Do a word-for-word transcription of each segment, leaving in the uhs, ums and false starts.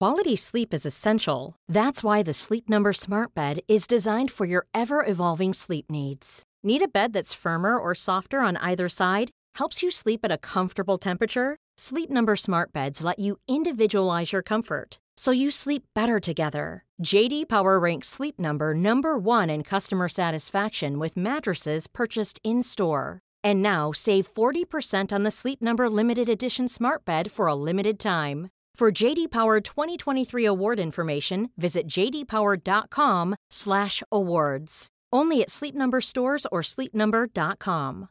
Quality sleep is essential. That's why the Sleep Number Smart Bed is designed for your ever-evolving sleep needs. Need a bed that's firmer or softer on either side? Helps you sleep at a comfortable temperature? Sleep Number Smart Beds let you individualize your comfort, so you sleep better together. J D Power ranks Sleep Number number one in customer satisfaction with mattresses purchased in-store. And now, save forty percent on the Sleep Number Limited Edition Smart Bed for a limited time. For J D Power twenty twenty-three award information, visit j d power dot com slash awards. Only at Sleep Number stores or sleep number dot com.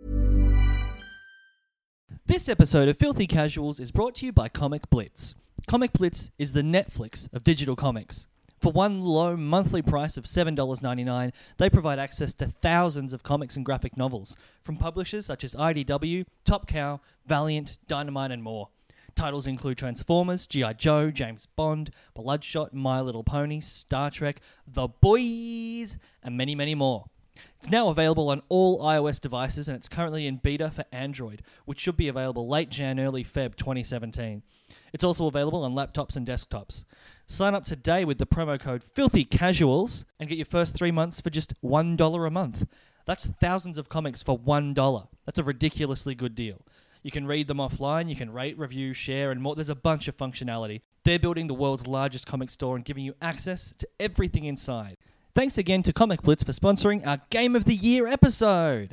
This episode of Filthy Casuals is brought to you by Comic Blitz. Comic Blitz is the Netflix of digital comics. For one low monthly price of seven dollars and ninety-nine cents, they provide access to thousands of comics and graphic novels from publishers such as I D W, Top Cow, Valiant, Dynamite, and more. Titles include Transformers, G I. Joe, James Bond, Bloodshot, My Little Pony, Star Trek, The Boys, and many, many more. It's now available on all iOS devices, and it's currently in beta for Android, which should be available late Jan, early Feb twenty seventeen. It's also available on laptops and desktops. Sign up today with the promo code FILTHYCASUALS and get your first three months for just one dollar a month. That's thousands of comics for one dollar. That's a ridiculously good deal. You can read them offline, you can rate, review, share, and more. There's a bunch of functionality. They're building the world's largest comic store and giving you access to everything inside. Thanks again to Comic Blitz for sponsoring our Game of the Year episode.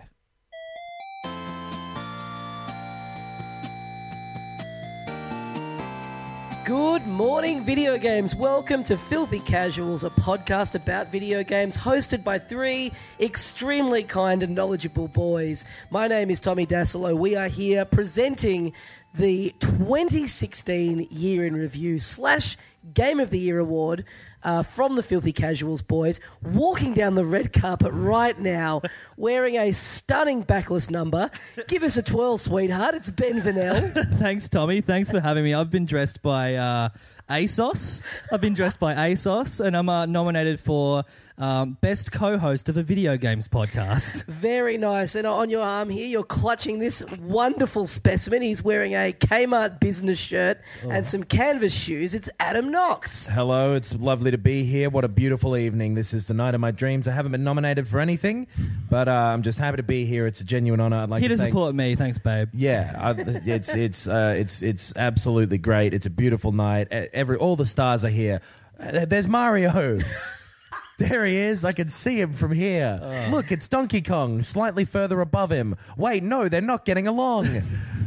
Good morning, video games. Welcome to Filthy Casuals, a podcast about video games hosted by three extremely kind and knowledgeable boys. My name is Tommy Dassolo. We are here presenting the twenty sixteen Year in Review slash Game of the Year award uh, from the Filthy Casuals boys, walking down the red carpet right now, wearing a stunning backless number. Give us a twirl, sweetheart. It's Ben Vanel. Thanks, Tommy. Thanks for having me. I've been dressed by uh, ASOS. I've been dressed by ASOS, and I'm uh, nominated for um, Best Co-Host of a Video Games Podcast. Very nice. And on your arm here, you're clutching this wonderful specimen. He's wearing a Kmart business shirt oh. and some canvas shoes. It's Adam Knox. Hello. It's lovely to be here. What a beautiful evening. This is the night of my dreams. I haven't been nominated for anything, but uh, I'm just happy to be here. It's a genuine honor. I'd like Here to to thank... support me. Thanks, babe. Yeah, I, it's it's uh, it's it's absolutely great. It's a beautiful night. Every all the stars are here. Uh, There's Mario. There he is. I can see him from here. Oh. Look, it's Donkey Kong, slightly further above him. Wait, no, they're not getting along.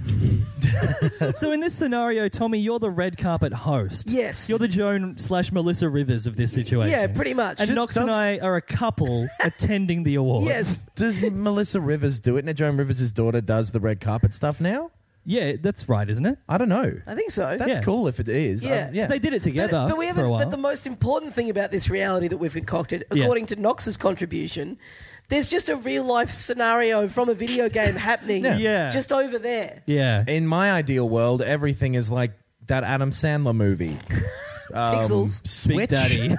So in this scenario, Tommy, you're the red carpet host. Yes. You're the Joan slash Melissa Rivers of this situation. Yeah, pretty much. And Knox Does- and I are a couple attending the awards. Yes. Does Melissa Rivers do it? Now, Joan Rivers' daughter does the red carpet stuff now? Yeah, that's right, isn't it? I don't know. I think so. That's Yeah. cool if it is. Yeah. Um, yeah. They did it together But, but we for a haven't. while. But the most important thing about this reality that we've concocted, Yeah. according to Knox's contribution, there's just a real life scenario from a video game happening. Yeah. Just over there. yeah. In my ideal world, everything is like that Adam Sandler movie. Um, Pixels. Switch. Big Daddy.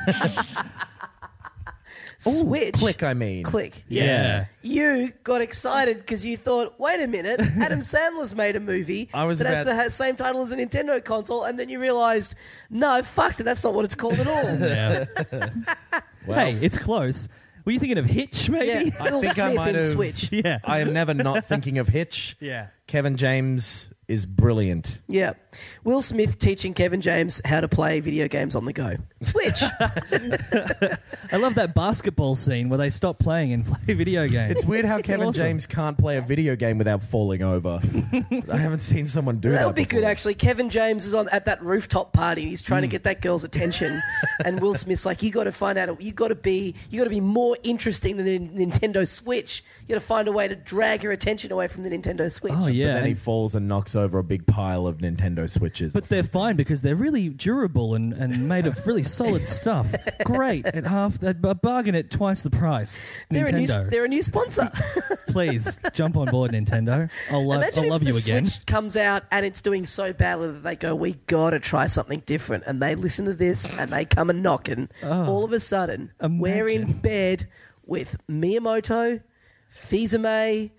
Ooh, Switch. Click, I mean. Click. Yeah. You got excited because you thought, wait a minute, Adam Sandler's made a movie I was that has about- the ha- same title as a Nintendo console, and then you realised, no, fuck it, that's not what it's called at all. Yeah. Hey, it's close. Were you thinking of Hitch, maybe? Yeah. I Will think I Smith might in have. Switch. Yeah. I am never not thinking of Hitch. Yeah. Kevin James is brilliant. Yeah. Will Smith teaching Kevin James how to play video games on the go. Switch. I love that basketball scene where they stop playing and play video games. It's weird how It's Kevin awesome. James can't play a video game without falling over. I haven't seen someone do that. That would be good, before. actually. Kevin James is on at that rooftop party. He's trying to get that girl's attention, and Will Smith's like, "You got to find out. You got to be. You got to be more interesting than the Nintendo Switch. You got to find a way to drag her attention away from the Nintendo Switch." Oh, But yeah. then he and- falls and knocks over a big pile of Nintendo Switches. But they're fine because they're really durable and, and made of really solid stuff. Great. At half, a bargain at twice the price. They're a, new, Nintendo. they're a new sponsor. Please jump on board, Nintendo. I'll love, Imagine I'll love if you the again. Switch comes out and it's doing so badly that they go, "We got to try something different," and they listen to this and they come and knock, and Oh, all of a sudden we're in imagine. bed with Miyamoto, Fizame,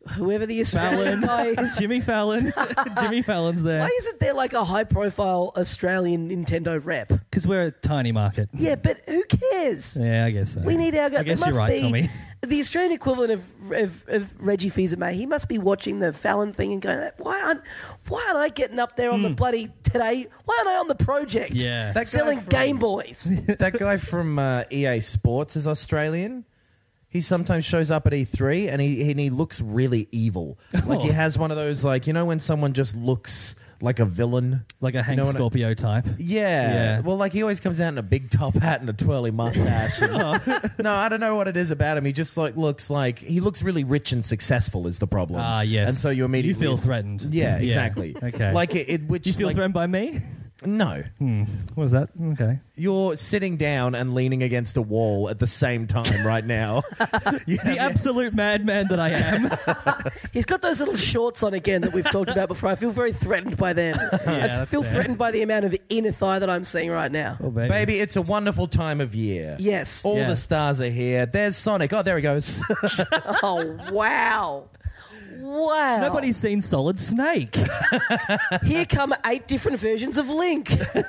whoever the Australian guy is. Jimmy Fallon. Jimmy Fallon's there. Why isn't there like a high-profile Australian Nintendo rep? Because we're a tiny market. Yeah, but who cares? Yeah, I guess so. We need our guy. I guess there you're must right, be Tommy. The Australian equivalent of, of, of Reggie Fils-Aimé. He must be watching the Fallon thing and going, "Why aren't Why aren't I getting up there on the bloody today? Why aren't I on the project? Yeah. That guy selling from- Game Boys." That guy from uh, E A Sports is Australian. He sometimes shows up at E three and he and he looks really evil. Like he Oh. has one of those, like, you know when someone just looks like a villain? Like a Hank You know what I- Scorpio type. Yeah. Yeah. Well, like he always comes out in a big top hat and a twirly mustache. and- no, I don't know what it is about him. He just like looks like he looks really rich and successful is the problem. Ah, yes. And so you immediately You feel threatened. Yeah, Yeah. exactly. Okay. Like it, it which You feel like, threatened by me? No. Hmm. What was that? Okay. You're sitting down and leaning against a wall at the same time right now. You The have- absolute madman that I am. He's got those little shorts on again that we've talked about before. I feel very threatened by them. I that's feel fair. threatened by the amount of inner thigh that I'm seeing right now. Oh, baby. Baby, it's a wonderful time of year. Yes. All Yeah. the stars are here. There's Sonic. Oh, there he goes. Oh, wow. Wow. Nobody's seen Solid Snake. Here come eight different versions of Link.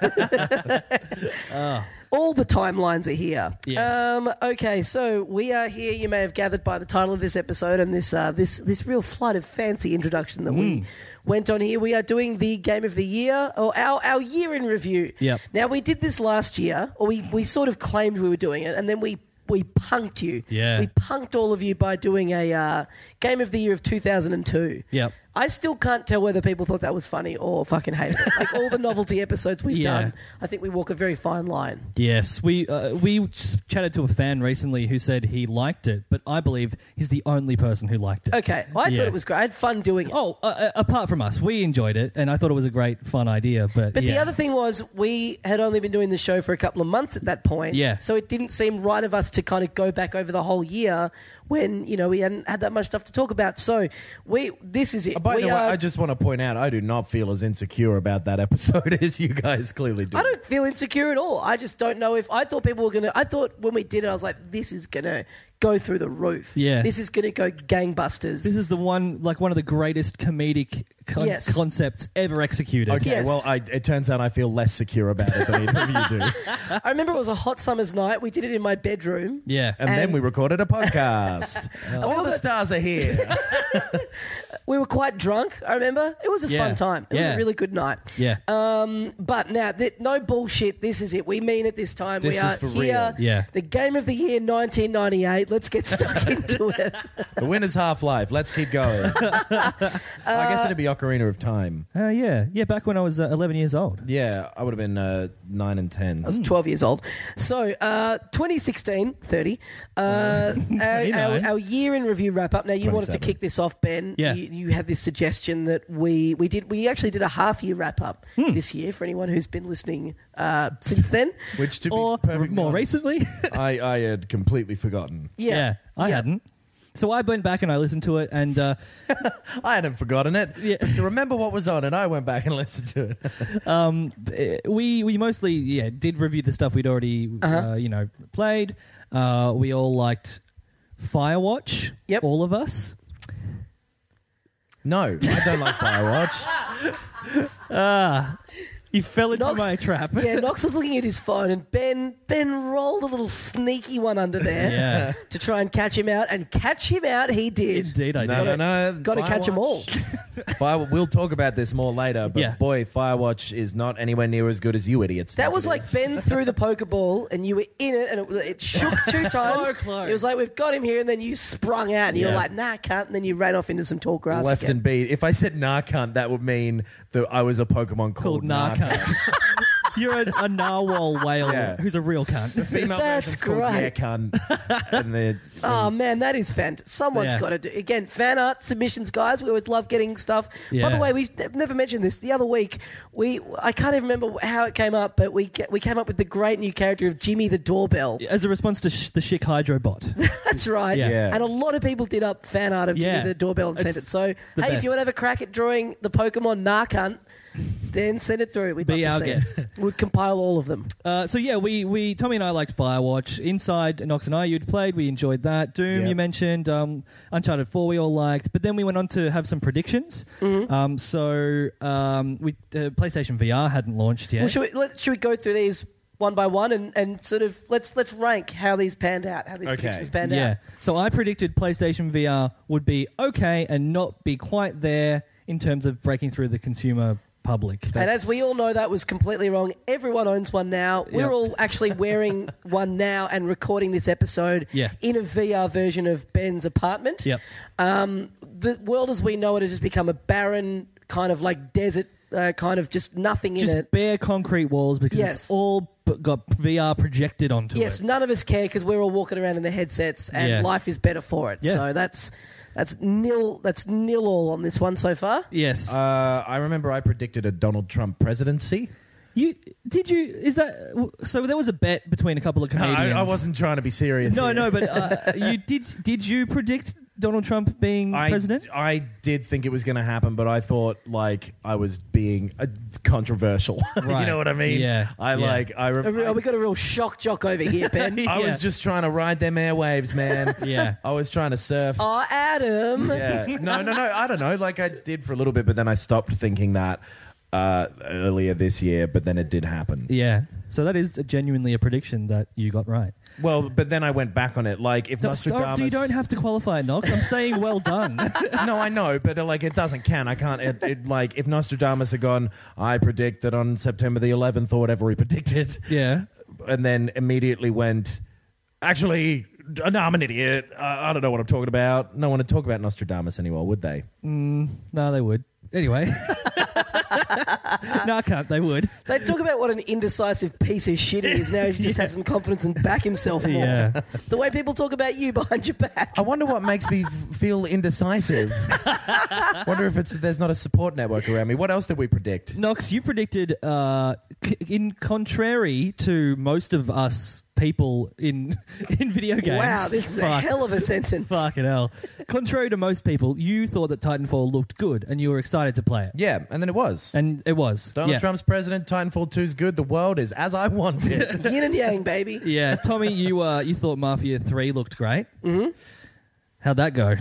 All the timelines are here. Yes. Um, okay, so we are here. You may have gathered by the title of this episode and this uh, this this real flood of fancy introduction that we went on here. We are doing the Game of the Year, or our, our year in review. Yep. Now, we did this last year, or we, we sort of claimed we were doing it, and then we we punked you. Yeah. We punked all of you by doing a uh, Game of the Year of two thousand two. Yep. I still can't tell whether people thought that was funny or fucking hated it. Like all the novelty episodes we've Yeah. done, I think we walk a very fine line. Yes, we uh, we just chatted to a fan recently who said he liked it, but I believe he's the only person who liked it. Okay, well, I Yeah. thought it was great. I had fun doing it. Oh, uh, uh, apart from us, we enjoyed it, and I thought it was a great, fun idea. But But yeah. the other thing was, we had only been doing the show for a couple of months at that point. Yeah. So it didn't seem right of us to kind of go back over the whole year when, you know, we hadn't had that much stuff to talk about. So we, this is it. By we the way, are, I just want to point out I do not feel as insecure about that episode as you guys clearly do. I don't feel insecure at all. I just don't know if I thought people were going to. I thought when we did it, I was like, this is going to go through the roof. Yeah. This is going to go gangbusters. This is the one, like one of the greatest comedic con- Yes. concepts ever executed. Okay, Yes. well, I, it turns out I feel less secure about it than either of you do. I remember it was a hot summer's night. We did it in my bedroom. Yeah. And, And- then we recorded a podcast. All the stars are here. We were quite drunk, I remember. It was a Yeah. fun time. It was Yeah. a really good night. Yeah. Um, but now, th- no bullshit. This is it. We mean it this time. This we is are for here. real. Yeah. The Game of the Year nineteen ninety-eight. Let's get stuck into it. The winner's Half-Life. Let's keep going. I guess it'd be Ocarina of Time. Uh, yeah. Yeah, back when I was uh, eleven years old. Yeah, I would have been uh, nine and ten. I was twelve years old. So, uh, twenty sixteen, thirty. Uh, our, our, twenty-nine. our year in review wrap up. Now, you wanted to twenty-seven. kick this off, Ben. Yeah. You, you had this suggestion that we, we did. We actually did a half year wrap up Hmm. this year for anyone who's been listening uh, since then. Which, to Or be perfectly more honest, recently. I, I had completely forgotten. Yeah. I Yeah. hadn't. So I went back and I listened to it, and uh, I hadn't forgotten it. Yeah. To remember what was on it, I went back and listened to it. um, eh, we we mostly yeah did review the stuff we'd already Uh-huh. uh, you know played. Uh, we all liked Firewatch. Yep. All of us. No, I don't like Firewatch. Ah, you fell into Knox- my trap. Yeah, Knox was looking at his phone, and Ben Ben rolled a little sneaky one under there Yeah. to try and catch him out, and catch him out he did. Indeed, I No, did. no, no. Got to catch them all. Fire, we'll talk about this more later, but Yeah. boy, Firewatch is not anywhere near as good as you idiots. That think was it like is. Ben threw the Pokeball, and you were in it, and it, it shook two times. close. It was like, we've got him here, and then you sprung out, and you were Yeah. like, nah, I can't, and then you ran off into some tall grass left again. and B. If I said Narcunt, that would mean that I was a Pokemon Called called, Narcunt. Narcunt. You're a, a narwhal whale Yeah. who's a real cunt. Female That's version's called great. Yacunt. and the Oh man, that is fan. Someone's Yeah. got to do again. Fan art submissions, guys. We always love getting stuff. By Yeah. the way, we never mentioned this. The other week, we I can't even remember how it came up, but we we came up with the great new character of Jimmy the Doorbell. As a response to sh- the Chic Hydro bot. That's right. Yeah. Yeah. And a lot of people did up fan art of Yeah. Jimmy the Doorbell and sent it. It's So hey, the if best. you want to have a crack at drawing the Pokemon Narcunt, Then send it through. We'd Be love our to see guest. it. We'd compile all of them. Uh, so yeah, we, we Tommy and I liked Firewatch. Inside, Knox and I, you'd played. We enjoyed that. Doom, Yep. you mentioned. Um, Uncharted four, we all liked. But then we went on to have some predictions. Mm-hmm. Um, so um, we uh, PlayStation V R hadn't launched yet. Well, should we, let, should we go through these one by one and, and sort of let's let's rank how these panned out, how these Okay. predictions panned yeah. out. So I predicted PlayStation V R would be okay and not be quite there in terms of breaking through the consumer public. And as we all know, that was completely wrong. Everyone owns one now. We're Yep. all actually wearing one now and recording this episode Yeah. in a V R version of Ben's apartment. Yep. Um, the world as we know it has just become a barren kind of like desert, uh, kind of just nothing Just in it. bare concrete walls because Yes. it's all b- got V R projected onto Yes, it. none of us care because we're all walking around in the headsets and Yeah. life is better for it. Yeah. So that's that's nil. That's nil all on this one so far. Yes. Uh, I remember I predicted a Donald Trump presidency. You did you is that so? There was a bet between a couple of No, comedians. I, I wasn't trying to be serious. No, here. no, but uh, you did. Did you predict Donald Trump being I, president? I did think it was going to happen, but I thought like I was being uh, controversial. Right. You know what I mean? Yeah. I Yeah. like I. A Rem- real- we got a real shock jock over here, Ben. I Yeah. was just trying to ride them airwaves, man. Yeah. I was trying to surf. Oh, Adam. Yeah. No, no, no. I don't know. Like I did for a little bit, but then I stopped thinking that uh, earlier this year. But then it did happen. Yeah. So that is genuinely a prediction that you got right. Well, but then I went back on it. Like if Don't, Nostradamus, you don't have to qualify it, Knox. I'm saying well done. no, I know, but uh, like it doesn't count. I can't. It, it, like if Nostradamus had gone, I predict that on September the eleventh or whatever he predicted, Yeah. and then immediately went, actually, uh, no, I'm an idiot. I, I don't know what I'm talking about. No one would talk about Nostradamus anymore, would they? Mm, no, they would. Anyway. No, I can't. They would. They talk about what an indecisive piece of shit he is. Now he should just have some confidence and back himself more. Yeah. The way people talk about you behind your back. I wonder what makes me f- feel indecisive. Wonder if it's there's not a support network around me. What else did we predict? Knox, you predicted, uh, c- in contrary to most of us people in in video games. Wow, this is a Fuck. hell of a sentence. Fucking hell. Contrary to most people, you thought that Titanfall looked good and you were excited to play it. Yeah, and then it was. And it was. Donald yeah. Trump's president. Titanfall two's good. The world is as I want it. Yin and yang, baby. Yeah, Tommy, you uh, you thought Mafia three looked great. Mm-hmm. How'd that go?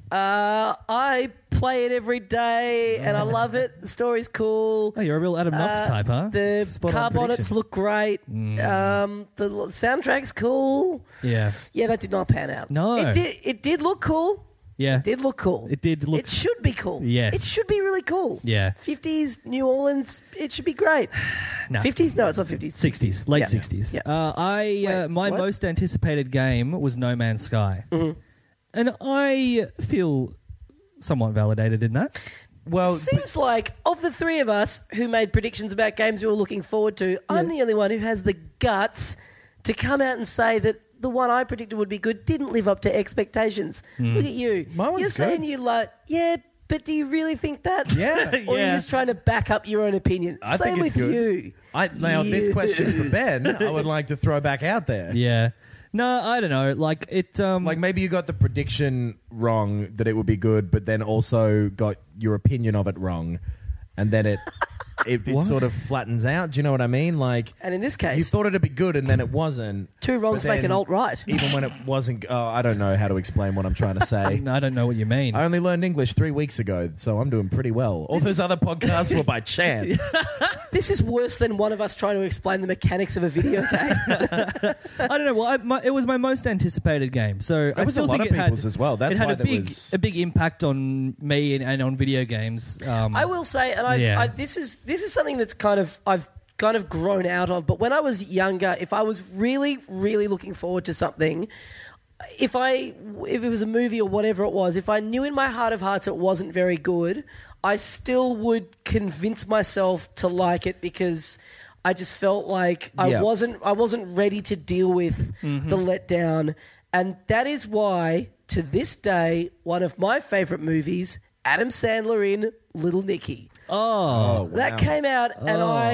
Uh, I play it every day and I love it. The story's cool. Oh, you're a real Adam Knox Uh, type, huh? The Spot on car bonnets prediction. look great. Mm. Um, the l- soundtrack's cool. Yeah. Yeah, that did not pan out. No. It did. It did look cool. Yeah. It did look cool. It did look... It should be cool. Yes. It should be really cool. Yeah. fifties, New Orleans, it should be great. No. fifties? No, it's not fifties. sixties, late Yeah. sixties. Yeah. Uh, I uh, Wait, my what? most anticipated game was No Man's Sky, Mm-hmm. and I feel somewhat validated in that. Well, Seems like of the three of us who made predictions about games we were looking forward to, I'm the only one who has the guts to come out and say that the one I predicted would be good didn't live up to expectations. Hmm. Look at you. My one's You're saying good. you like, yeah, but do you really think that? Yeah. Or are you Yeah. just trying to back up your own opinion? I Same think it's with good. you. I, now, this You. question for Ben, I would like to throw back out there. Yeah. No, I don't know. Like it. Um, Like maybe you got the prediction wrong that it would be good, but then also got your opinion of it wrong, and then it it, it What? sort of flattens out. Do you know what I mean? Like And in this you case, thought it'd be good, and then it wasn't. two wrongs but make an then alt right. Even when it wasn't. Oh, I don't know how to explain what I'm trying to say. I don't know what you mean. I only learned English three weeks ago, so I'm doing pretty well. All those other podcasts were by chance. This is worse than one of us trying to explain the mechanics of a video game. I don't know. Well, I, my, it was my most anticipated game, so I It was still a lot think of it had, people's as well. That's it had why a there big was- a big impact on me and, and on video games. Um, I will say, and I've, Yeah. I, this is this is something that's kind of I've kind of grown out of. But when I was younger, if I was really, really looking forward to something, if I if it was a movie or whatever it was, if I knew in my heart of hearts it wasn't very good, I still would convince myself to like it because I just felt like I Yeah. wasn't I wasn't ready to deal with the letdown, and that is why to this day one of my favorite movies, Adam Sandler in Little Nicky. oh, wow. That came out, and Oh. I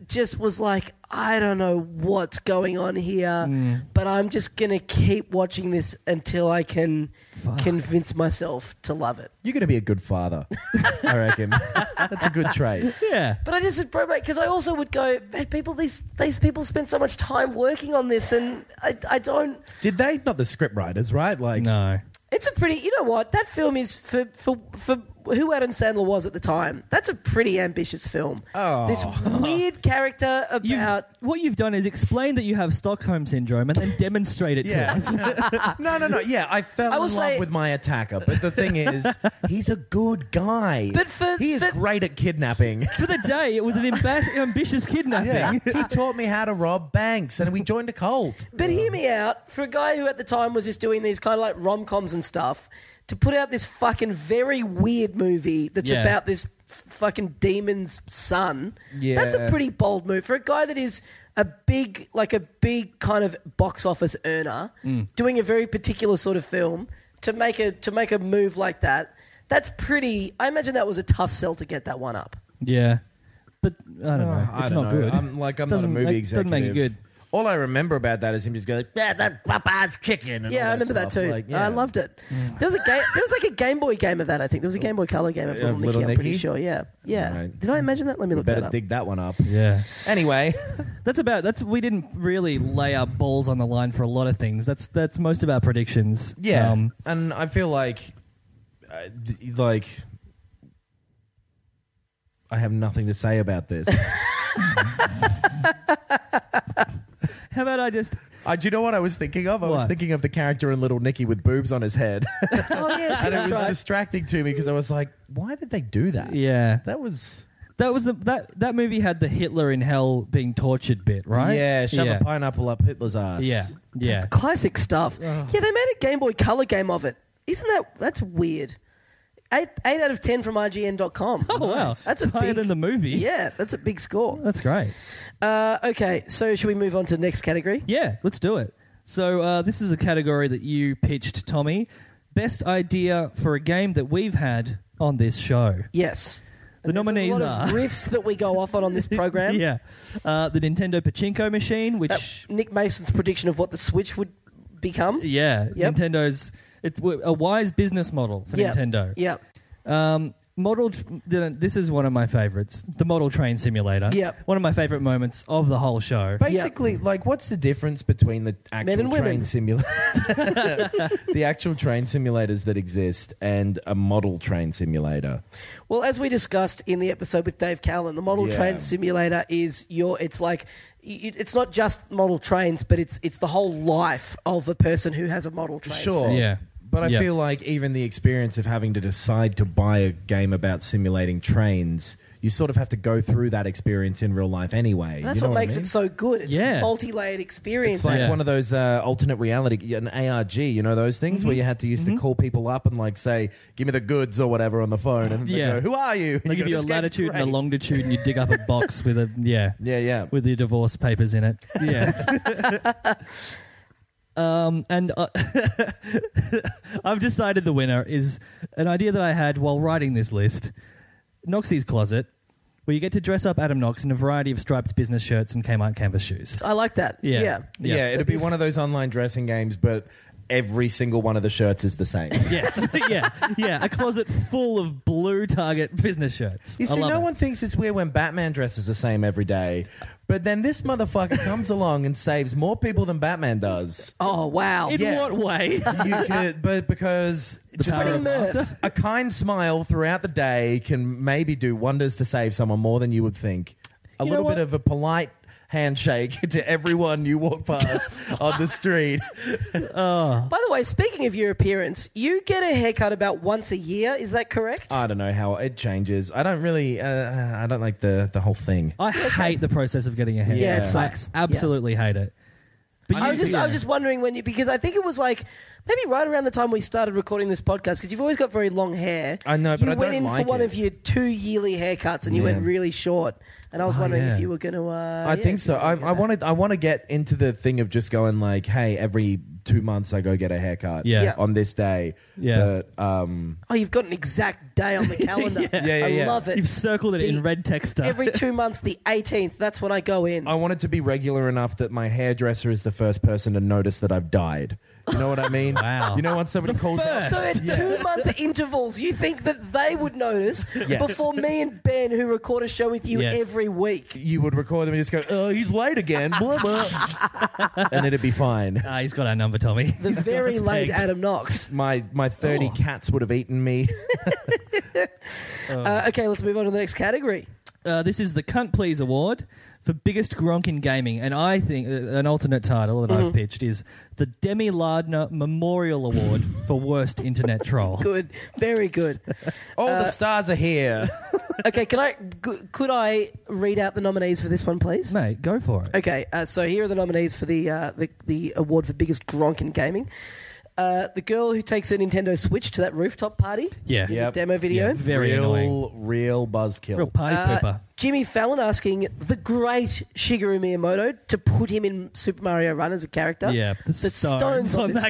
just was like, I don't know what's going on here, Mm. but I'm just going to keep watching this until I can convince myself to love it. You're going to be a good father, I reckon. That's a good trait. Yeah. But I just, because I also would go, man, people, these these people spend so much time working on this, and I, I don't. Did they? Not the script writers, right? Like, No. It's a pretty, you know what? That film is for for for who Adam Sandler was at the time. That's a pretty ambitious film. Oh. This weird character You've, about. what you've done is explain that you have Stockholm syndrome and then demonstrate it Yeah. to us. no, no, no. Yeah, I fell I in will love say- with my attacker, but the thing is, he's a good guy. But for- he is but- great at kidnapping. For the day, it was an amb- ambitious kidnapping. he taught me how to rob banks, and we joined a cult. But hear me out. For a guy who at the time was just doing these kind of like rom coms and stuff, to put out this fucking very weird movie that's Yeah. about this f- fucking demon's son, Yeah. that's a pretty bold move for a guy that is a big, like a big kind of box office earner, Mm. doing a very particular sort of film. To make a to make a move like that, that's pretty. I imagine that was a tough sell to get that one up. Yeah. But I don't know. I It's don't not know. good. I'm like I'm Doesn't not a movie make- executive. Doesn't make it good. All I remember about that is him just going, like, "Yeah, that Popeye's chicken." And Yeah, all I remember that stuff. too. Like, yeah. I loved it. There was a game. There was like a Game Boy game of that. I think there was a Game Boy Color game of Yeah, Little Nicky. Little I'm pretty Nicky? sure. Yeah, yeah. Right. Did I imagine that? Let me You look that better up. dig that one up. Yeah. Anyway, That's about that's we didn't really lay our balls on the line for a lot of things. That's that's most of our predictions. yeah, Um, and I feel like, uh, th- like, I have nothing to say about this. how about I just Uh, do you know what I was thinking of? I was What? thinking of the character in Little Nicky with boobs on his head. Oh yeah, see, and it that's was right. distracting to me because I was like, why did they do that? yeah. That was... That was the that that movie had the Hitler in hell being tortured bit, right? Yeah, shove yeah. a pineapple up Hitler's ass. Yeah. Yeah. Classic stuff. Yeah, they made a Game Boy Color game of it. Isn't that that's weird? Eight eight out of ten from I G N dot com. Oh wow. That's It's a higher big, than the movie. Yeah, that's a big score. That's great. Uh, okay, so should we move on to the next category? Yeah, let's do it. So uh, this is a category that you pitched, Tommy. Best idea for a game that we've had on this show. Yes. The nominees There's a lot are of riffs that we go off on on this program. yeah, uh, the Nintendo Pachinko machine, which That- Nick Mason's prediction of what the Switch would become. yeah, Yep. Nintendo's it, a wise business model for Yep. Nintendo. Yep. Um, modeled. This is one of my favorites. The Model Train Simulator. Yep. One of my favorite moments of the whole show. Basically, like, what's the difference between the Men actual and women. train simulator, the actual train simulators that exist, and a model train simulator? Well, as we discussed in the episode with Dave Callan, the model Yeah. train simulator is your. It's like y- it's not just model trains, but it's it's the whole life of a person who has a model train. Sure. set. Yeah. But I Yeah. feel like even the experience of having to decide to buy a game about simulating trains, you sort of have to go through that experience in real life anyway. That's you know what I makes mean? it so good. It's Yeah. a multi-layered experience. It's like Yeah. one of those uh, alternate reality, an A R G, you know those things Mm-hmm. where you had to used to call people up and like say, "Give me the goods" or whatever on the phone, and they Yeah. go, "Who are you?" They And give go, you a "This game's latitude and a great." longitude, and you dig up a box with a yeah, Yeah, yeah. with your divorce papers in it. Yeah. um, and uh, I've decided the winner is an idea that I had while writing this list. Noxie's Closet, where you get to dress up Adam Knox in a variety of striped business shirts and Kmart canvas shoes. I like that. Yeah. Yeah. Yeah, Yeah. it'd be one of those online dressing games, but every single one of the shirts is the same. Yes, yeah, yeah. A closet full of blue Target business shirts. You I see, love no it. one thinks it's weird when Batman dresses the same every day. But then this motherfucker comes along and saves more people than Batman does. Oh wow. In Yeah. what way? You could, but because just power Pretty of mirth. a kind smile throughout the day can maybe do wonders to save someone more than you would think. A You know little bit what? of a polite handshake to everyone you walk past on the street. By the way, speaking of your appearance, you get a haircut about once a year. Is that correct? I don't know how it changes. I don't really. Uh, I don't like the the whole thing. I hate the process of getting a haircut. Yeah, it Yeah. sucks. I absolutely hate it. But I you- was just, yeah. I was just wondering when you, because I think it was like maybe right around the time we started recording this podcast, because you've always got very long hair. I know, but you I went don't in like for one it. of your two yearly haircuts, and you Yeah. went really short. And I was Oh, wondering yeah. if you were going to. Uh, I yeah, think if so. you were I, gonna I do wanted. I want to get into the thing of just going like, hey, every two months I go get a haircut. Yeah. Yeah. On this day. Yeah. But, um, that. Oh, you've got an exact day on the calendar. Yeah. Yeah, yeah, I yeah. love it. You've circled it The- in red texter. Every two months, the eighteenth, that's when I go in. I want it to be regular enough that my hairdresser is the first person to notice that I've died. You know what I mean? Wow. You know when somebody calls up? So at two-month intervals, you think that they would notice Yes. before me and Ben, who record a show with you Yes. every week. You would record them and just go, oh, he's late again, blah, blah. And it'd be fine. Ah, he's got our number, Tommy. The He's got very us late pegged. Adam Knox. My my thirty Oh. cats would have eaten me. Uh, okay, let's move on to the next category. Uh, this is the Cunt Please Award for biggest gronk in gaming, and I think uh, an alternate title that Mm-hmm. I've pitched is the Demi Lardner Memorial Award for worst internet troll. Good, very good. All the stars are here. Okay, can I? g- Could I read out the nominees for this one, please? Mate, go for it. Okay, uh, so here are the nominees for the uh, the, the award for biggest gronk in gaming. Uh, the girl who takes her Nintendo Switch to that rooftop party. Yeah. The Yep. demo video. Yeah, very real, annoying. real buzzkill. Real party Uh, pooper. Jimmy Fallon asking the great Shigeru Miyamoto to put him in Super Mario Run as a character. Yeah, the The stones stones, on, on this that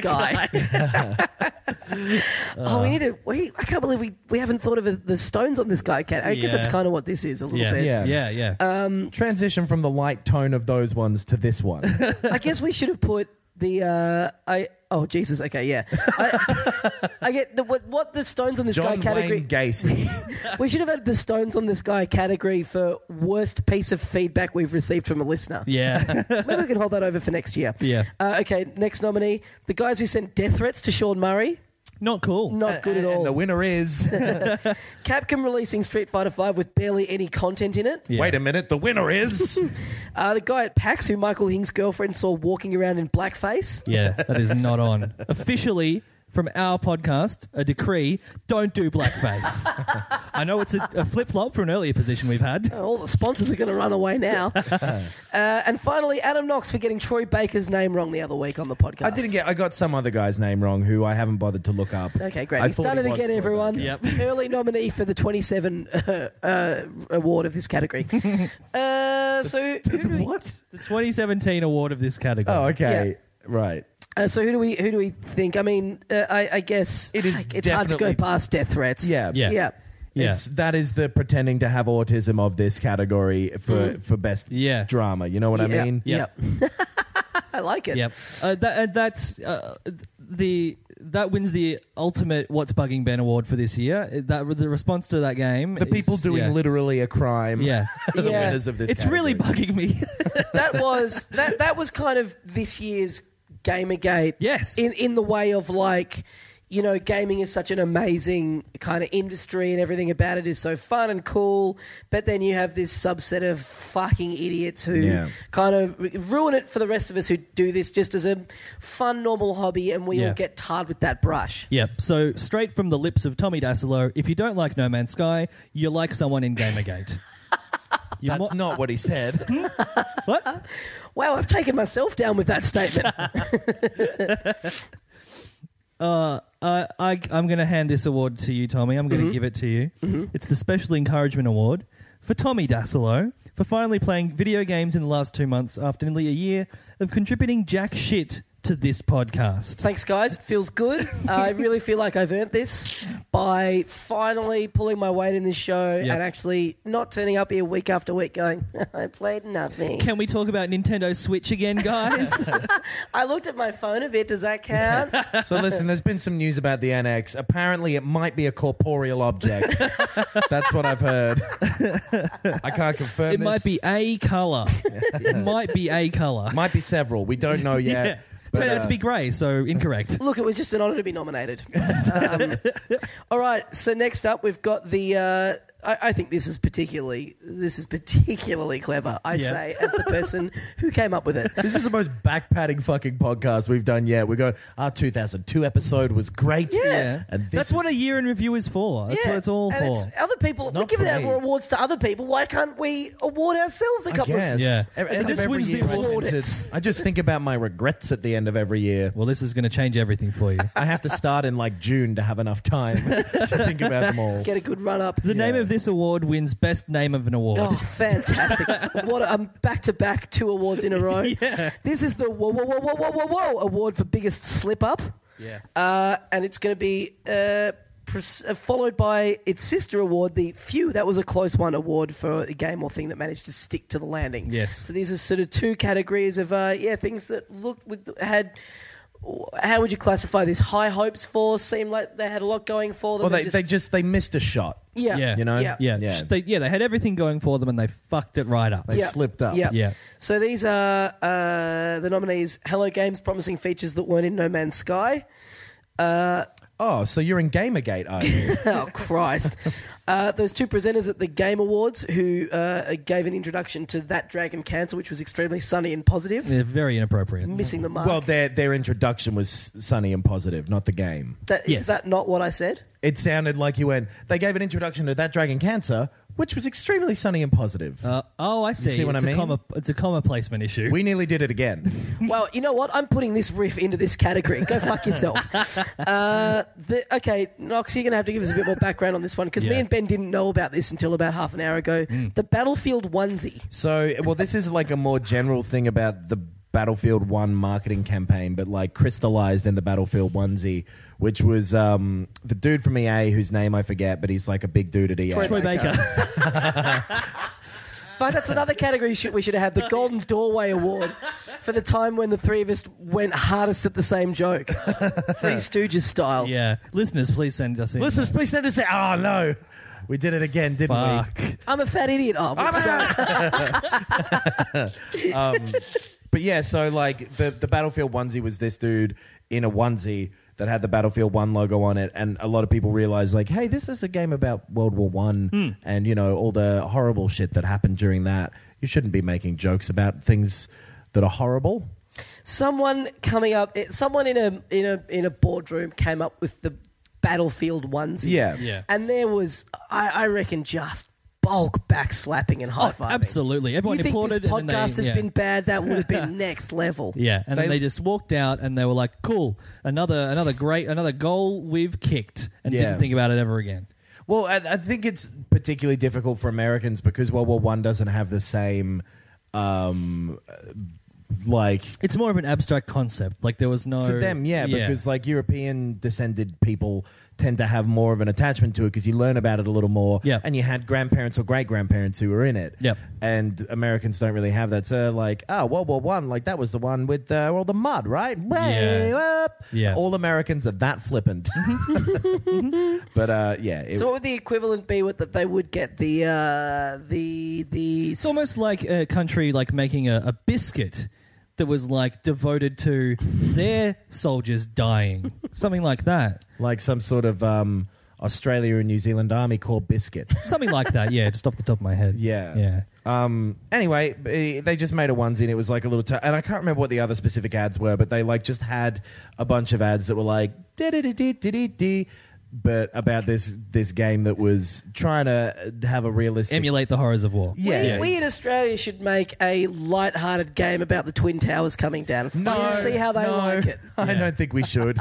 guy. oh, we need to. We, I can't believe we, we haven't thought of it, the stones on this guy. Cat. I guess Yeah. that's kind of what this is a little Yeah. bit. yeah, Yeah. yeah, yeah. Transition from the light tone of those ones to this one. I guess we should have put the. Uh, I oh Jesus. Okay, yeah. I, I get the, what, what the stones on this John guy category. Wayne Gacy. We should have had the stones on this guy category for worst piece of feedback we've received from a listener. yeah, Maybe we can hold that over for next year. yeah. Uh, okay, next nominee. The guys who sent death threats to Sean Murray. Not cool. Not good at And all. the winner is... Capcom releasing Street Fighter five with barely any content in it. Yeah. Wait a minute, the winner is... Uh, the guy at PAX who Michael Hing's girlfriend saw walking around in blackface. Yeah, that is not on. Officially, from our podcast, a decree: don't do blackface. I know it's a, a flip flop from an earlier position we've had. Uh, All the sponsors are going to run away now. uh, and finally, Adam Knox for getting Troy Baker's name wrong the other week on the podcast. I didn't get... I got some other guy's name wrong who I haven't bothered to look up. Okay, great. I He's thought done it it was again, Troy everyone. Baker. Yep. Early nominee for the twenty-seven uh, uh, award of this category. uh, so who do we, What? The twenty seventeen award of this category. Oh, okay. Right. uh, so who do we who do we think? I mean, uh, I, I guess It is it's hard to go definitely- past death threats. Yeah. Yeah. yeah. Yeah. It's that is the pretending to have autism of this category for for best Yeah. drama. You know what Yeah. I mean? Yeah. I like it. Yep. Uh, that, uh, that's uh, the that wins the ultimate What's Bugging Ben award for this year. That the response to that game. The is- people doing yeah. literally a crime. Yeah. are the Yeah. winners of this. It's really category. bugging me. That was that that was kind of this year's Gamergate. Yes. In in the way of like, you know, gaming is such an amazing kind of industry and everything about it is so fun and cool, but then you have this subset of fucking idiots who Yeah. kind of ruin it for the rest of us who do this just as a fun, normal hobby, and we Yeah. all get tarred with that brush. Yep. So straight from the lips of Tommy Dasilo, if you don't like No Man's Sky, you like someone in Gamergate. You're That's mo- not what he said. what? Wow, I've taken myself down with that statement. Uh, I, I, I'm going to hand this award to you, Tommy. I'm going to Mm-hmm. give it to you. It's the Special Encouragement Award for Tommy Dasilo for finally playing video games in the last two months after nearly a year of contributing jack shit to this podcast. Thanks, guys. It feels good. Uh, I really feel like I've earned this by finally pulling my weight in this show Yep. and actually not turning up here week after week going, I played nothing. Can we talk about Nintendo Switch again, guys? I looked at my phone a bit. Does that count? So listen, there's been some news about the N X. Apparently, it might be a corporeal object. That's what I've heard. I can't confirm. It this. might be a colour. It might be a colour. Might be several. We don't know yet. Yeah. But, Turned out to uh, be grey, so incorrect. Look, it was just an honour to be nominated. Um, all right. So next up, we've got the. Uh, I, I think this is particularly this is particularly clever. I Yeah. say as the person who came up with it. This is the most backpatting fucking podcast we've done yet. We go, our two thousand two episode was great. Yeah. And this That's is- what a year in review is for. That's Yeah, what it's all and for. it's other people. Not We're giving for out me. awards to other people. Why can't we award ourselves a I couple guess. of? Yeah. Every- So end this of every wins the year, I tend awards. to- I just think about my regrets at the end of every year. Well, this is going to change everything for you. I have to start in like June to have enough time to think about them all. Get a good run up. The name Yeah. of this award wins Best Name of an Award. Oh, fantastic! What a, um, back-to-back two awards in a row. Yeah. This is the whoa, whoa, whoa, whoa, whoa, whoa, whoa award for biggest slip up, Yeah. uh, and it's going to be uh, pres- uh, followed by its sister award, the Phew, that was a close one award for a game or thing that managed to stick to the landing. Yes. So these are sort of two categories of uh, yeah things that looked with had. How would you classify this? High hopes for, seemed like they had a lot going for them. Well, they and just, they just they missed a shot. yeah, Yeah. You know? yeah. Yeah, Yeah. They, yeah, they had everything going for them and they fucked it right up. They Yeah. slipped up. Yeah. Yeah. So these are uh, the nominees: Hello Games, promising features that weren't in No Man's Sky. Uh, Oh, so you're in Gamergate, are you? oh Christ! uh, those two presenters at the Game Awards who uh, gave an introduction to That Dragon Cancer, which was extremely sunny and positive, They're very inappropriate. missing the mark. Well, their their introduction was sunny and positive, not the game. that, is yes. that not what I said? It sounded like you went, they gave an introduction to That Dragon Cancer, which was extremely sunny and positive. Uh, oh, I see. see what it's I a mean? comma. It's a comma placement issue. We nearly did it again. Well, you know what? I'm putting this riff into this category. Go fuck yourself. Uh, the, okay, Knox, you're going to have to give us a bit more background on this one because me Yeah. and Ben didn't know about this until about half an hour ago. The Battlefield onesie. So, well, this is like a more general thing about the Battlefield one marketing campaign, but like crystallized in the Battlefield onesie, which was um, the dude from E A whose name I forget, but he's like a big dude at E A. Troy Troy Baker. Baker. In fact, that's another category should, we should have had, the Golden Doorway Award for the time when the three of us went hardest at the same joke. Three Stooges style. yeah. Listeners, please send us in. Listeners, please send us a... Oh, no. We did it again, didn't Fuck. I'm a fat idiot. Oh, I'm sorry. we? Um, but yeah, so like the, the Battlefield onesie was this dude in a onesie that had the Battlefield one logo on it, and a lot of people realized, like, hey, this is a game about World War One Hmm. and, you know, all the horrible shit that happened during that. You shouldn't be making jokes about things that are horrible. Someone coming up, it- someone in a in a in a boardroom came up with the Battlefield onesie. Yeah. Yeah. And there was, I, I reckon, just bulk backslapping and high Oh, fiving. absolutely. Everyone You think this applauded. and then podcast they, has yeah. been bad? That would have been next level. Yeah, and They- then they just walked out and they were like, "Cool, another another great another goal we've kicked," and Yeah. didn't think about it ever again. Well, I, I think it's particularly difficult for Americans because World War One doesn't have the same, um, like It's more of an abstract concept. Like there was no for them, yeah, because like European descended people tend to have more of an attachment to it because you learn about it a little more. Yep. And you had grandparents or great grandparents who were in it. Yep. And Americans don't really have that. So like, oh, World War One, like that was the one with uh, all the mud, right? Way Yeah. up. Yeah. All Americans are that flippant. But uh, yeah, it, So what would the equivalent be with that they would get the uh, the the it's almost like a country like making a, a biscuit that was like devoted to their soldiers dying, something like that, like some sort of um, Australia and New Zealand Army Corps biscuit. something like that. Yeah, just off the top of my head. Yeah. yeah. Um. Anyway, eh, they just made a onesie, and it was like a little. T- and I can't remember what the other specific ads were, but they like just had a bunch of ads that were like dee dee dee dee dee dee, but about this this game that was trying to have a realistic. Emulate the horrors of war. Yeah. We, we in Australia should make a light-hearted game about the Twin Towers coming down and No, fucking see how they no, like it. I Yeah. don't think we should.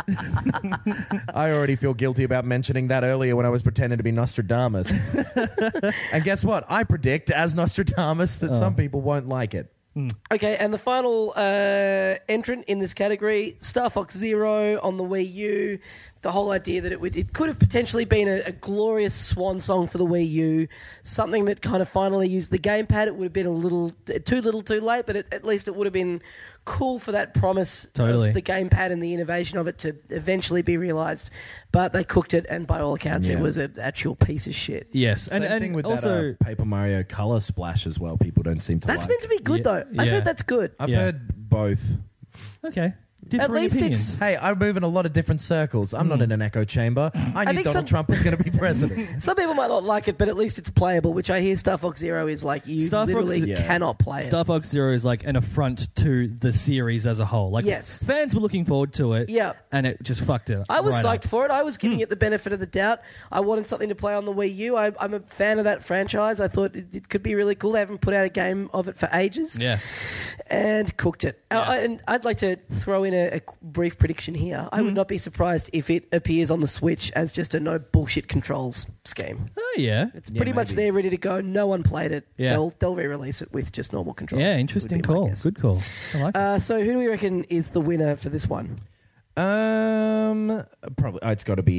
I already feel guilty about mentioning that earlier when I was pretending to be Nostradamus. And guess what? I predict, as Nostradamus, that some people won't like it. Okay, and the final uh, entrant in this category, Star Fox Zero on the Wii U. The whole idea that it would, it could have potentially been a, a glorious swan song for the Wii U, something that kind of finally used the gamepad. It would have been a little too little, too late, but it, at least it would have been cool for that promise Totally. of the gamepad and the innovation of it to eventually be realised. But they cooked it, and by all accounts, Yeah. it was an actual piece of shit. Yes, Same and, and thing with also that uh, Paper Mario Color Splash as well. People don't seem to That's like. meant to be good, Yeah, though. I've yeah. heard that's good. I've Yeah. heard both. okay. Differing least opinions. it's- Hey, I move in a lot of different circles. I'm not in an echo chamber. I knew think Donald some- Trump was going to be president. Some people might not like it, but at least it's playable, which I hear Star Fox Zero is like you Star Fox- literally Yeah. cannot play it. Star Fox Zero is like an affront to the series as a whole. Like Yes. fans were looking forward to it, Yeah. and it just fucked it. I was right psyched up. for it. I was Hmm. giving it the benefit of the doubt. I wanted something to play on the Wii U. I, I'm a fan of that franchise. I thought it, it could be really cool. They haven't put out a game of it for ages, Yeah, and cooked it. Uh, I, and I'd like to throw in a, a brief prediction here. I would Hmm. not be surprised if it appears on the Switch as just a no bullshit controls scheme. oh yeah, It's Yeah, pretty much maybe. there, ready to go. No one played it. Yeah. They'll they'll re-release it with just normal controls. yeah. would Interesting be my call. guess. Good call. I like it. Uh, so who do we reckon is the winner for this one? Um, probably oh, it's got to be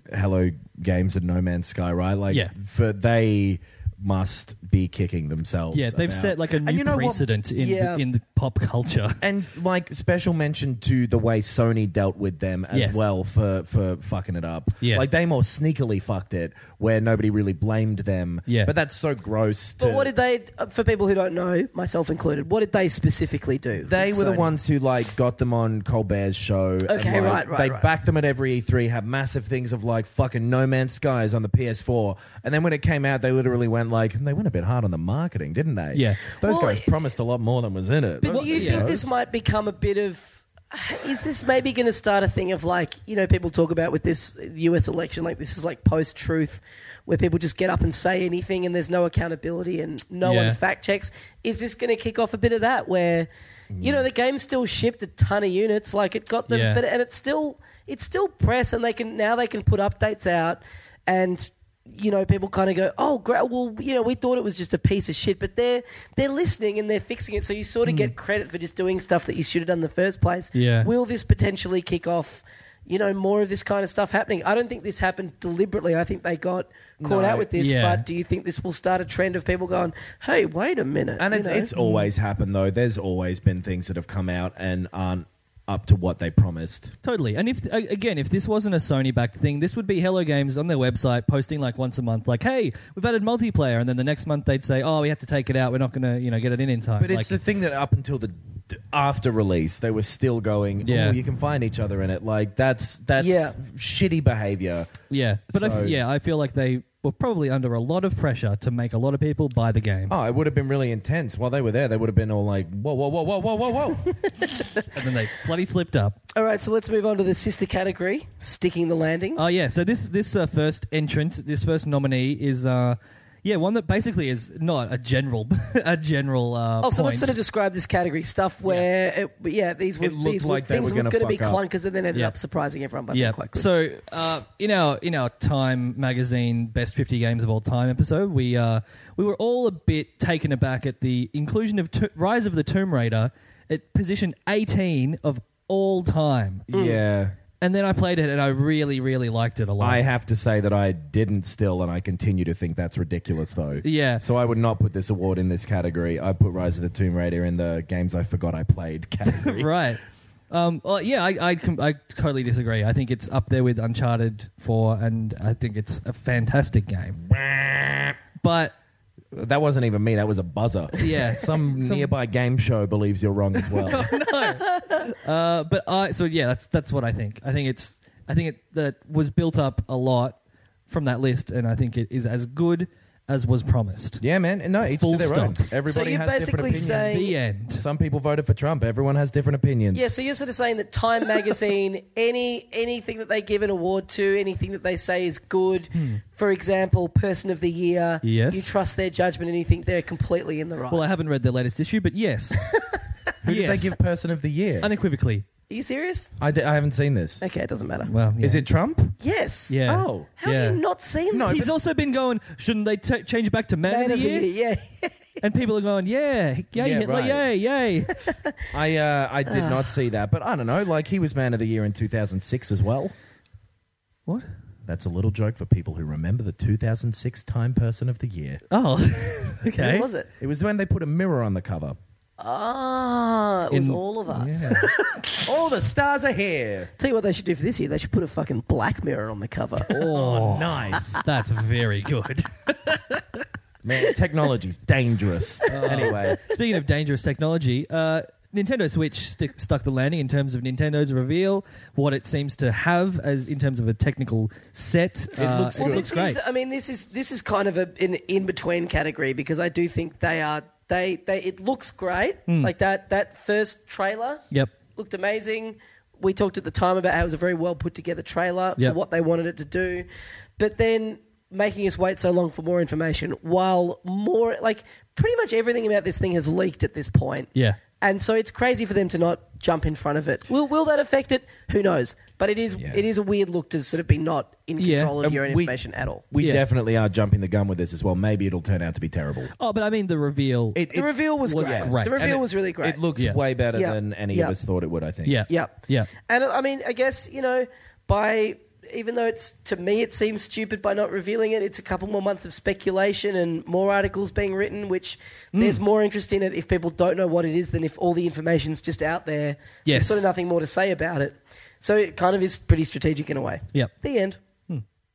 Hello Games and No Man's Sky, right? Like, Yeah. for they must be kicking themselves. Yeah, they've about- set like a And new you know what? precedent in Yeah. the, in the pop culture. And like special mention to the way Sony dealt with them as Yes. well for, for fucking it up. Yeah. Like they more sneakily fucked it where nobody really blamed them. Yeah. But that's so gross. To, But what did they, for people who don't know, myself included, what did they specifically do? They with were the Sony? ones who like got them on Colbert's show. and, Okay, like, right, right, They right. backed them at every E three, had massive things of like fucking No Man's Skies on the P S four, and then when it came out, they literally went like they went a bit hard on the marketing, didn't they? Yeah. those Well, guys promised a lot more than was in it. But Those do you think videos. this might become a bit of... Is this maybe going to start a thing of like, you know, people talk about with this U S election, like this is like post-truth, where people just get up and say anything and there's no accountability and no Yeah. one fact checks. Is this going to kick off a bit of that where, you know, the game still shipped a ton of units, like it got them, Yeah. but and it's still it's still press, and they can now they can put updates out and. You know, people kind of go, "Oh, great! Well, you know, we thought it was just a piece of shit," but they're they're listening and they're fixing it. So you sort of get credit for just doing stuff that you should have done in the first place. Yeah. Will this potentially kick off? You know, more of this kind of stuff happening. I don't think this happened deliberately. I think they got caught No, out with this. yeah. But do you think this will start a trend of people going, "Hey, wait a minute"? And you it's, know? it's always happened though. There's always been things that have come out and aren't up to what they promised. Totally. And if a- again, if this wasn't a Sony-backed thing, this would be Hello Games on their website posting like once a month, like, "Hey, we've added multiplayer," and then the next month they'd say, "Oh, we had to take it out. We're not going to, you know, get it in in time." But it's like, the thing that up until the after release, they were still going, Yeah. "Oh, you can find each other in it." Like that's that's Yeah. shitty behavior. yeah. But I So- f- yeah, I feel like they were probably under a lot of pressure to make a lot of people buy the game, Oh, it would have been really intense. While they were there, they would have been all like, "Whoa, whoa, whoa, whoa, whoa, whoa, whoa!" and then they bloody slipped up. All right, so let's move on to the sister category, sticking the landing. Oh yeah, so this this uh, first entrant, this first nominee is uh, yeah, one that basically is not a general a general. Uh, Oh, so point. let's sort of describe this category stuff where, it, yeah, these were It looked these were like they things were were gonna going to be fuck up. clunkers, and then ended Yeah. up surprising everyone by Yeah. being quite good. So uh, in our in our Time magazine Best fifty Games of All Time episode, we uh, we were all a bit taken aback at the inclusion of to- Rise of the Tomb Raider at position eighteen of all time. Yeah. And then I played it and I really really liked it a lot. I have to say that I didn't still, and I continue to think that's ridiculous, though. Yeah. So I would not put this award in this category. I put Rise of the Tomb Raider in the games I forgot I played category. Right. Um, well, yeah, I, I, com- I totally disagree. I think it's up there with Uncharted four, and I think it's a fantastic game. But That wasn't even me. That was a buzzer. yeah, Some, Some- nearby game show believes you're wrong as well. Uh, but I so yeah, that's that's what I think. I think it's I think it that was built up a lot from that list, and I think it is as good as was promised. Yeah, man. No, each Full to their own. stop. Everybody So you're has different basically opinions. saying- The end. Some people voted for Trump. Everyone has different opinions. Yeah, so you're sort of saying that Time Magazine, any anything that they give an award to, anything that they say is good, for example, Person of the Year, Yes. you trust their judgment and you think they're completely in the right. Well, I haven't read the latest issue, but yes, Who did Yes. they give Person of the Year? unequivocally. Are you serious? I, di- I haven't seen this. Okay, it doesn't matter. Well, yeah. Is it Trump? Yes. Yeah. Oh. How yeah. have you not seen No, this? He's also been going, shouldn't they t- change it back to Man, Man of the Year? Yeah. And people are going, yeah, yay, Yeah, Hitler, right. yay, yay. I uh, I did Ah. not see that, but I don't know. Like he was Man of the Year in two thousand six as well. What? That's a little joke for people who remember the two thousand six Time Person of the Year. Oh, okay. Who was it? It was when they put a mirror on the cover. Ah, it was In- all of us. All the stars are here. Tell you what they should do for this year. They should put a fucking Black Mirror on the cover. Oh, Nice. that's very good. Man, technology's dangerous. Anyway, Speaking of dangerous technology, uh, Nintendo Switch stick, stuck the landing in terms of Nintendo's reveal, what it seems to have as in terms of a technical set. It looks Well, good. this great. is. I mean, this is this is kind of a, an in between category because I do think they are. They they. It looks great. Hmm. Like that that first trailer Yep. looked amazing. We talked at the time about how it was a very well put together trailer Yep. for what they wanted it to do, but then making us wait so long for more information while more like pretty much everything about this thing has leaked at this point. Yeah. And so it's crazy for them to not jump in front of it. Will will that affect it? Who knows? But it is Yeah. it is a weird look to sort of be not in Yeah. control of Um, your own we- information at all. we Yeah. definitely are jumping the gun with this as well. Maybe it'll turn out to be terrible. Oh, but I mean the reveal. It, The it- reveal was, was great. great. The And reveal it- was really great. It looks Yeah. way better Yeah. than any Yeah. of us thought it would, I think. yeah. yeah. Yeah. And I mean, I guess, you know, by even though it's to me it seems stupid by not revealing it, it's a couple more months of speculation and more articles being written, which mm. there's more interest in it if people don't know what it is than if all the information's just out there. Yes. There's sort of nothing more to say about it. So it kind of is pretty strategic in a way. Yep. The end. Hmm.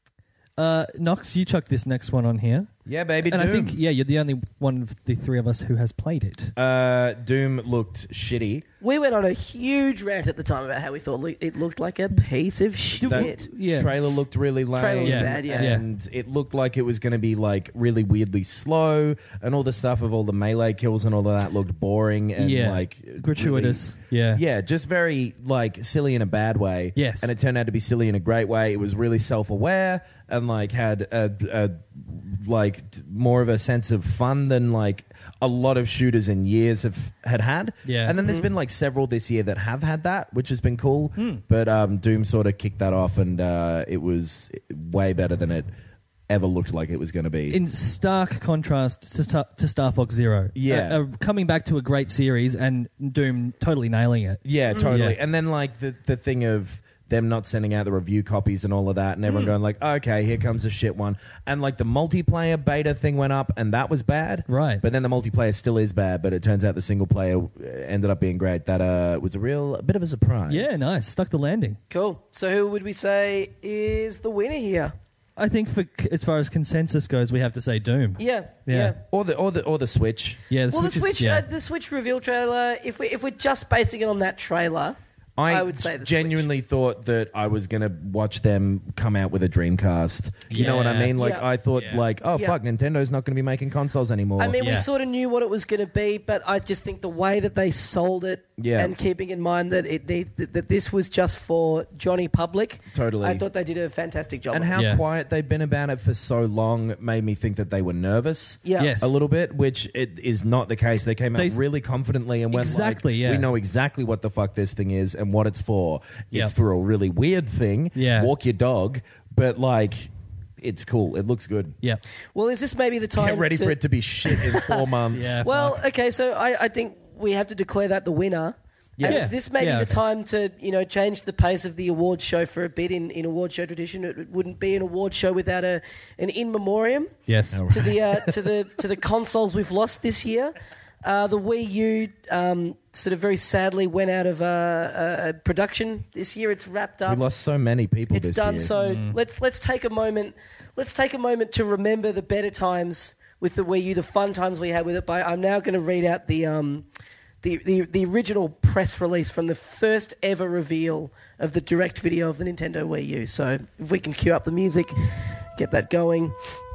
Uh, Knox, you chucked this next one on here. Yeah, baby, and Doom. I think, yeah, you're the only one of the three of us who has played it. Uh, Doom looked shitty. We went on a huge rant at the time about how we thought it looked like a piece of shit. That Yeah. trailer looked really lame. Trailer was Yeah. bad, yeah. And it looked like it was going to be like really weirdly slow, and all the stuff of all the melee kills and all of that looked boring and Yeah. like Gratuitous. really- Yeah. yeah, just very like silly in a bad way. Yes. And it turned out to be silly in a great way. It was really self-aware and like had a, a like more of a sense of fun than like a lot of shooters in years have had had. Yeah. And then there's Mm-hmm. been like several this year that have had that, which has been cool. Hmm. But um, Doom sort of kicked that off, and uh, it was way better than it ever looked like it was going to be. In stark contrast to, Star- to Star Fox Zero. Yeah. Uh, uh, coming back to a great series and Doom totally nailing it. yeah, totally. Yeah. And then like the the thing of them not sending out the review copies and all of that, and Hmm. everyone going like, okay, here comes a shit one. And like the multiplayer beta thing went up, and that was bad. Right. But then the multiplayer still is bad, but it turns out the single player uh, ended up being great. That uh, was a real a bit of a surprise. Yeah, nice. Stuck the landing. Cool. So who would we say is the winner here? I think for as far as consensus goes, we have to say Doom. Yeah. Yeah. Yeah. Or the or the or the Switch. Yeah, the Well, Switch the Switch, is, yeah. uh, the Switch reveal trailer. If we if we're just basing it on that trailer, I, would say the genuinely thought that I was going to watch them come out with a Dreamcast. You know what I Yeah. mean? Like, Yeah. I thought, Yeah. like, oh, Yeah. fuck, Nintendo's not going to be making consoles anymore. I mean, we Yeah. sort of knew what it was going to be, but I just think the way that they sold it, Yeah. and keeping in mind that it need, that, that this was just for Johnny Public, Totally. I thought they did a fantastic job. and of it. how Yeah. quiet they'd been about it for so long made me think that they were nervous. Yeah. Yes. A little bit, which it is not the case. They came out They s- really confidently and went Exactly, like, yeah. we know exactly what the fuck this thing is and what it's for. Yeah. It's for a really weird thing. Yeah. Walk your dog, but like, it's cool. It looks good. Yeah. Well, is this maybe the time? Get ready to, for it to be shit in four months. Yeah. Well, okay, so I, I think we have to declare that the winner. Yeah. And Yeah. is this maybe Yeah, the okay. time to, you know, change the pace of the award show for a bit in, in award show tradition? It, it wouldn't be an award show without a an in memoriam Yes. to the uh, to the to the consoles we've lost this year. Uh, the Wii U um, sort of very sadly went out of uh, uh, production this year. It's wrapped We up. lost so many people It's this done. year. So Mm. let's let's take a moment. Let's take a moment to remember the better times with the Wii U, the fun times we had with it. By I'm now going to read out the um, the, the the original press release from the first ever reveal of the direct video of the Nintendo Wii U. So if we can cue up the music, get that going.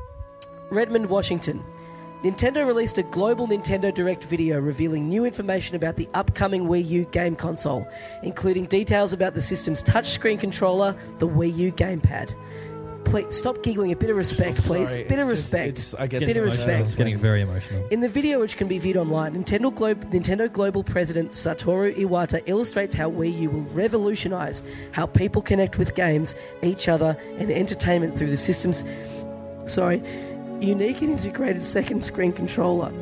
Redmond, Washington. Nintendo released a global Nintendo Direct video revealing new information about the upcoming Wii U game console, including details about the system's touchscreen controller, the Wii U gamepad. Please stop giggling. A bit of respect, please. Sorry, bit of it's just- respect. it's- I It's get bit getting of emotional. respect. It's getting very emotional. In the video, which can be viewed online, Nintendo, Glo- Nintendo Global President Satoru Iwata illustrates how Wii U will revolutionize how people connect with games, each other, and entertainment through the system's sorry, unique and integrated second screen controller.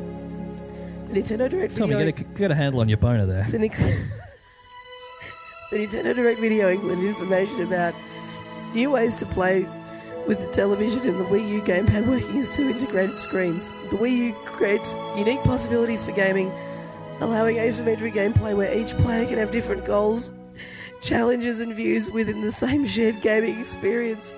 The Nintendo Direct Tommy, video. get a, get a handle on your boner there. The, Nic- the Nintendo Direct video included information about new ways to play with the television and the Wii U gamepad working as two integrated screens. The Wii U creates unique possibilities for gaming, allowing asymmetric gameplay where each player can have different goals, challenges and views within the same shared gaming experience.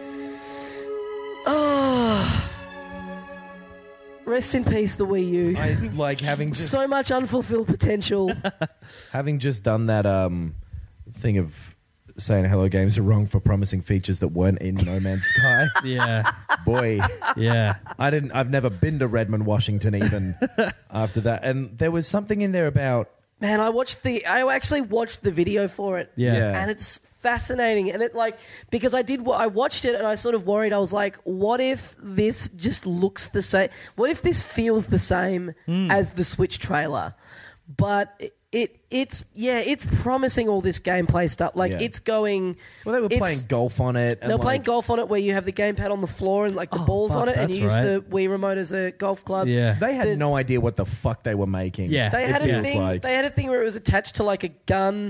Oh, rest in peace, the Wii U. I like having just So much unfulfilled potential. having just done that um thing of saying Hello Games are wrong for promising features that weren't in No Man's Sky. Yeah. Boy, Yeah. I didn't. I've never been to Redmond, Washington, even after that. And there was something in there about Man, I watched the. I actually watched the video for it. Yeah. Yeah. And it's fascinating, and it like because I did. I watched it, and I sort of worried. I was like, "What if this just looks the same? What if this feels the same Hmm. as the Switch trailer?" But it, it it's yeah, it's promising all this gameplay stuff. Like Yeah. it's going. well, they were it's- playing golf on it. And They're playing like, golf on it, where you have the gamepad on the floor and like the Oh, balls fuck, on it, and that's you use right. the Wii remote as a golf club. Yeah. They had The- no idea what the fuck they were making. Yeah. They It had a feels thing. like. They had a thing where it was attached to like a gun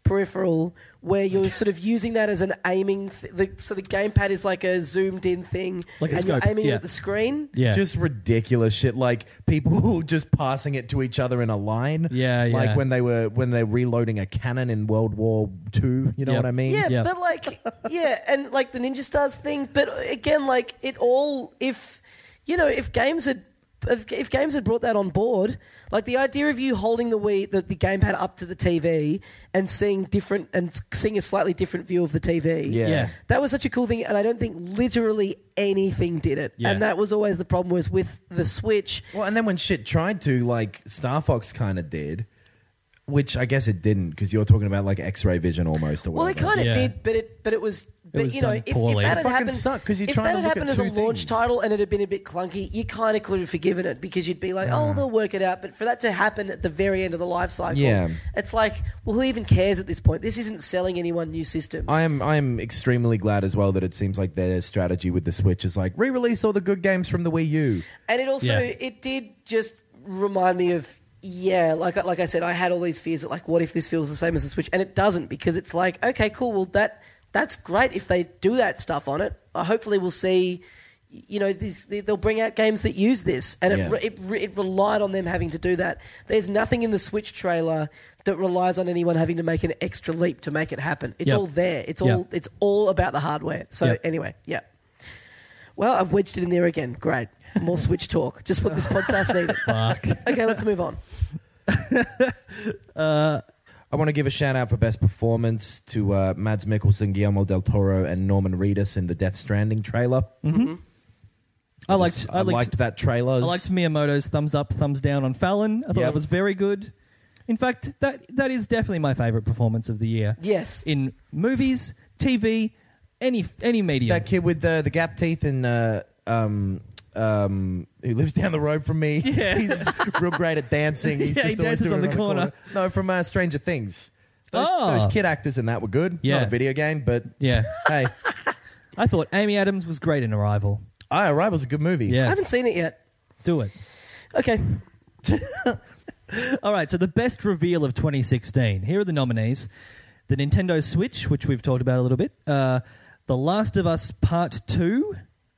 peripheral where you're sort of using that as an aiming. Th- the, so the gamepad is like a zoomed in thing, Like a and scope, you're aiming yeah. at the screen. Yeah. Just ridiculous shit, like people just passing it to each other in a line. Yeah, yeah. Like when they were when they're reloading a cannon in World War Two. You know Yep. what I mean? Yeah, Yeah. but like, yeah, and like the Ninja Stars thing. But again, like it all, if you know, if games had, if, if games had brought that on board, like the idea of you holding the Wii, the, the gamepad up to the T V and seeing different and seeing a slightly different view of the T V. Yeah. Yeah. That was such a cool thing, and I don't think literally anything did it. Yeah. And that was always the problem was with the Switch. Well, and then when shit tried to, like Star Fox kind of did, which I guess it didn't because you're talking about like X-ray vision almost. Or Well, it whatever. kind of Yeah. did, but it but it was. But was you know, done if, if poorly. that It had fucking happened, sucked 'cause you're if trying that to had look happened at as a two launch things. title and it had been a bit clunky, you kind of could have forgiven it because you'd be like, oh, they'll work it out. But for that to happen at the very end of the life cycle, Yeah. it's like, well, who even cares at this point? This isn't selling anyone new systems. I am I am extremely glad as well that it seems like their strategy with the Switch is like re-release all the good games from the Wii U. And it also, Yeah. it did just remind me of, yeah, like like I said, I had all these fears that like, what if this feels the same as the Switch? And it doesn't, because it's like, okay, cool, well, that that's great if they do that stuff on it. Uh, hopefully we'll see, you know, these, they, they'll bring out games that use this. And Yeah. it, re- it, re- it relied on them having to do that. There's nothing in the Switch trailer that relies on anyone having to make an extra leap to make it happen. It's Yep. all there. It's all Yep. it's all about the hardware. So Yep. anyway, yeah. Well, I've wedged it in there again. Great. More Switch talk. Just what this podcast needed. Fuck. Okay, let's move on. I want to give a shout out for best performance to uh, Mads Mikkelsen, Guillermo del Toro, and Norman Reedus in the Death Stranding trailer. Mm-hmm. I liked. I, I liked. liked that trailer. I liked Miyamoto's thumbs up, thumbs down on Fallon. I thought Yep. that was very good. In fact, that that is definitely my favorite performance of the year. Yes. In movies, T V, any any media. that kid with the the gap teeth and uh, um um who lives down the road from me. Yeah. He's real great at dancing. He's Yeah, just he always dances doing on it the corner. No, from uh, Stranger Things. Those, Oh. those kid actors in that were good. Yeah. Not a video game, but Yeah. hey, I thought Amy Adams was great in Arrival. I Arrival's a good movie. Yeah. I haven't seen it yet. Do it. Okay. All right, so the best reveal of twenty sixteen. Here are the nominees. The Nintendo Switch, which we've talked about a little bit. Uh, the Last of Us Part two.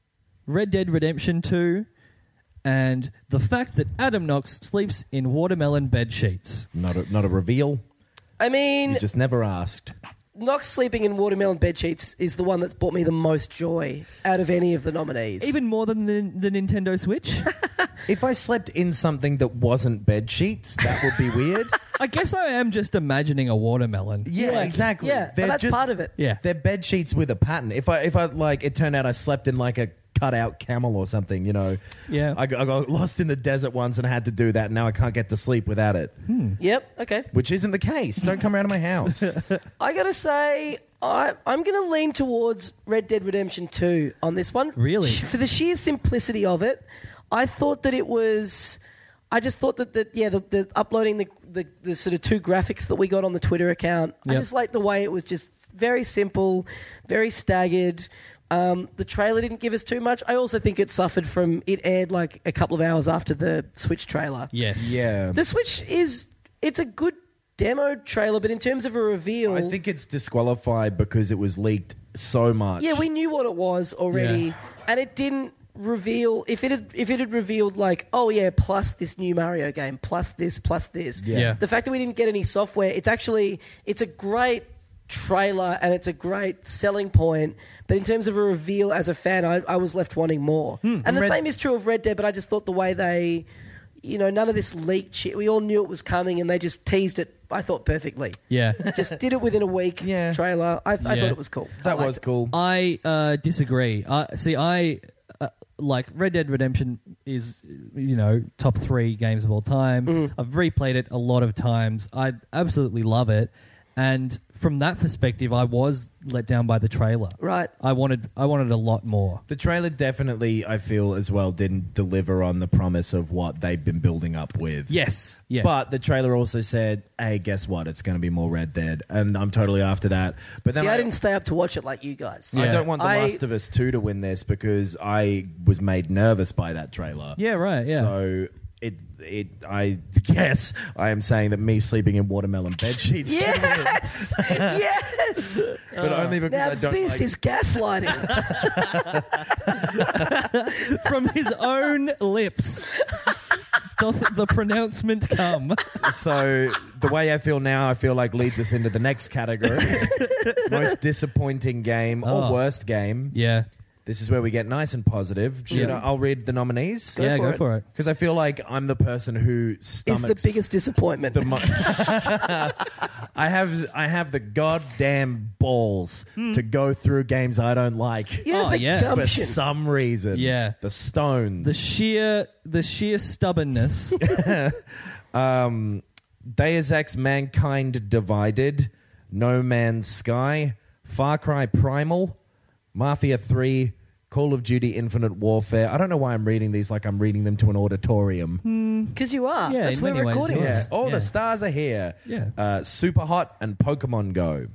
Red Dead Redemption two. And the fact that Adam Knox sleeps in watermelon bed sheets. Not a, not a reveal. I mean, You just never asked. Knox sleeping in watermelon bed sheets is the one that's brought me the most joy out of any of the nominees. Even more than the, the Nintendo Switch. If I slept in something that wasn't bed sheets, that would be weird. I guess I am just imagining a watermelon. Yeah, Like, exactly. Yeah, but They're that's just- part of it. Yeah. They're bed sheets with a pattern. If I if I like, it turned out I slept in like a cutout camel or something. You know. Yeah. I got, I got lost in the desert once and I had to do that. And now I can't get to sleep without it, Yep. Okay. which isn't the case. Don't come around to my house. I gotta say, I I'm gonna lean towards Red Dead Redemption two on this one. Really? Sh- for the sheer simplicity of it, I thought that it was. I just thought that the yeah the, the uploading the, the the sort of two graphics that we got on the Twitter account. I Yep. just liked the way it was just very simple, very staggered. Um, the trailer didn't give us too much. I also think it suffered from it aired like a couple of hours after the Switch trailer. Yes. Yeah. The Switch is it's a good demo trailer, but in terms of a reveal, I think it's disqualified because it was leaked so much. yeah, we knew what it was already, Yeah. and it didn't reveal. If it had, if it had revealed like, oh yeah, plus this new Mario game, plus this, plus this. Yeah. Yeah. The fact that we didn't get any software, it's actually it's a great trailer and it's a great selling point. But in terms of a reveal as a fan, I, I was left wanting more. And the Red- same is true of Red Dead. But I just thought the way they, you know, none of this leaked shit. We all knew it was coming, and they just teased it. I thought perfectly. Yeah. Just did it within a week. Yeah. Trailer. I, I Yeah. thought it was cool. I that liked was it. cool. I uh, disagree. Uh, see, I uh, like Red Dead Redemption is, you know, top three games of all time. Mm. I've replayed it a lot of times. I absolutely love it, and from that perspective, I was let down by the trailer. Right. I wanted, I wanted a lot more. The trailer definitely, I feel, as well, didn't deliver on the promise of what they've been building up with. Yes. Yeah. But the trailer also said, hey, guess what? It's going to be more Red Dead. And I'm totally after that. But then See, I, didn't stay up to watch it like you guys. I Yeah. don't want The I- Last of Us two to win this because I was made nervous by that trailer. yeah. Right. Yeah. So it it I guess I am saying that me sleeping in watermelon bed sheets. Yes, yes. But only because Now I don't this like is gaslighting. From his own lips doth the pronouncement come. So the way I feel now, I feel like leads us into the next category. Most disappointing game Oh. or worst game. Yeah. This is where we get nice and positive. Should Yeah. I, I'll read the nominees. Go yeah, for go it. for it. Because I feel like I'm the person who Is stomachs the biggest disappointment. the mo- I have I have the goddamn balls to go through games I don't like. you have Oh, the yeah. For gumption. some reason. Yeah. The Stones. The sheer the sheer stubbornness. um, Deus Ex Mankind Divided, No Man's Sky, Far Cry Primal, Mafia three, Call of Duty Infinite Warfare. I don't know why I'm reading these like I'm reading them to an auditorium. Because you are. Yeah, That's in where many we're ways recording you are. this. All Yeah. the stars are here. Yeah. Uh, Super Hot and Pokemon Go.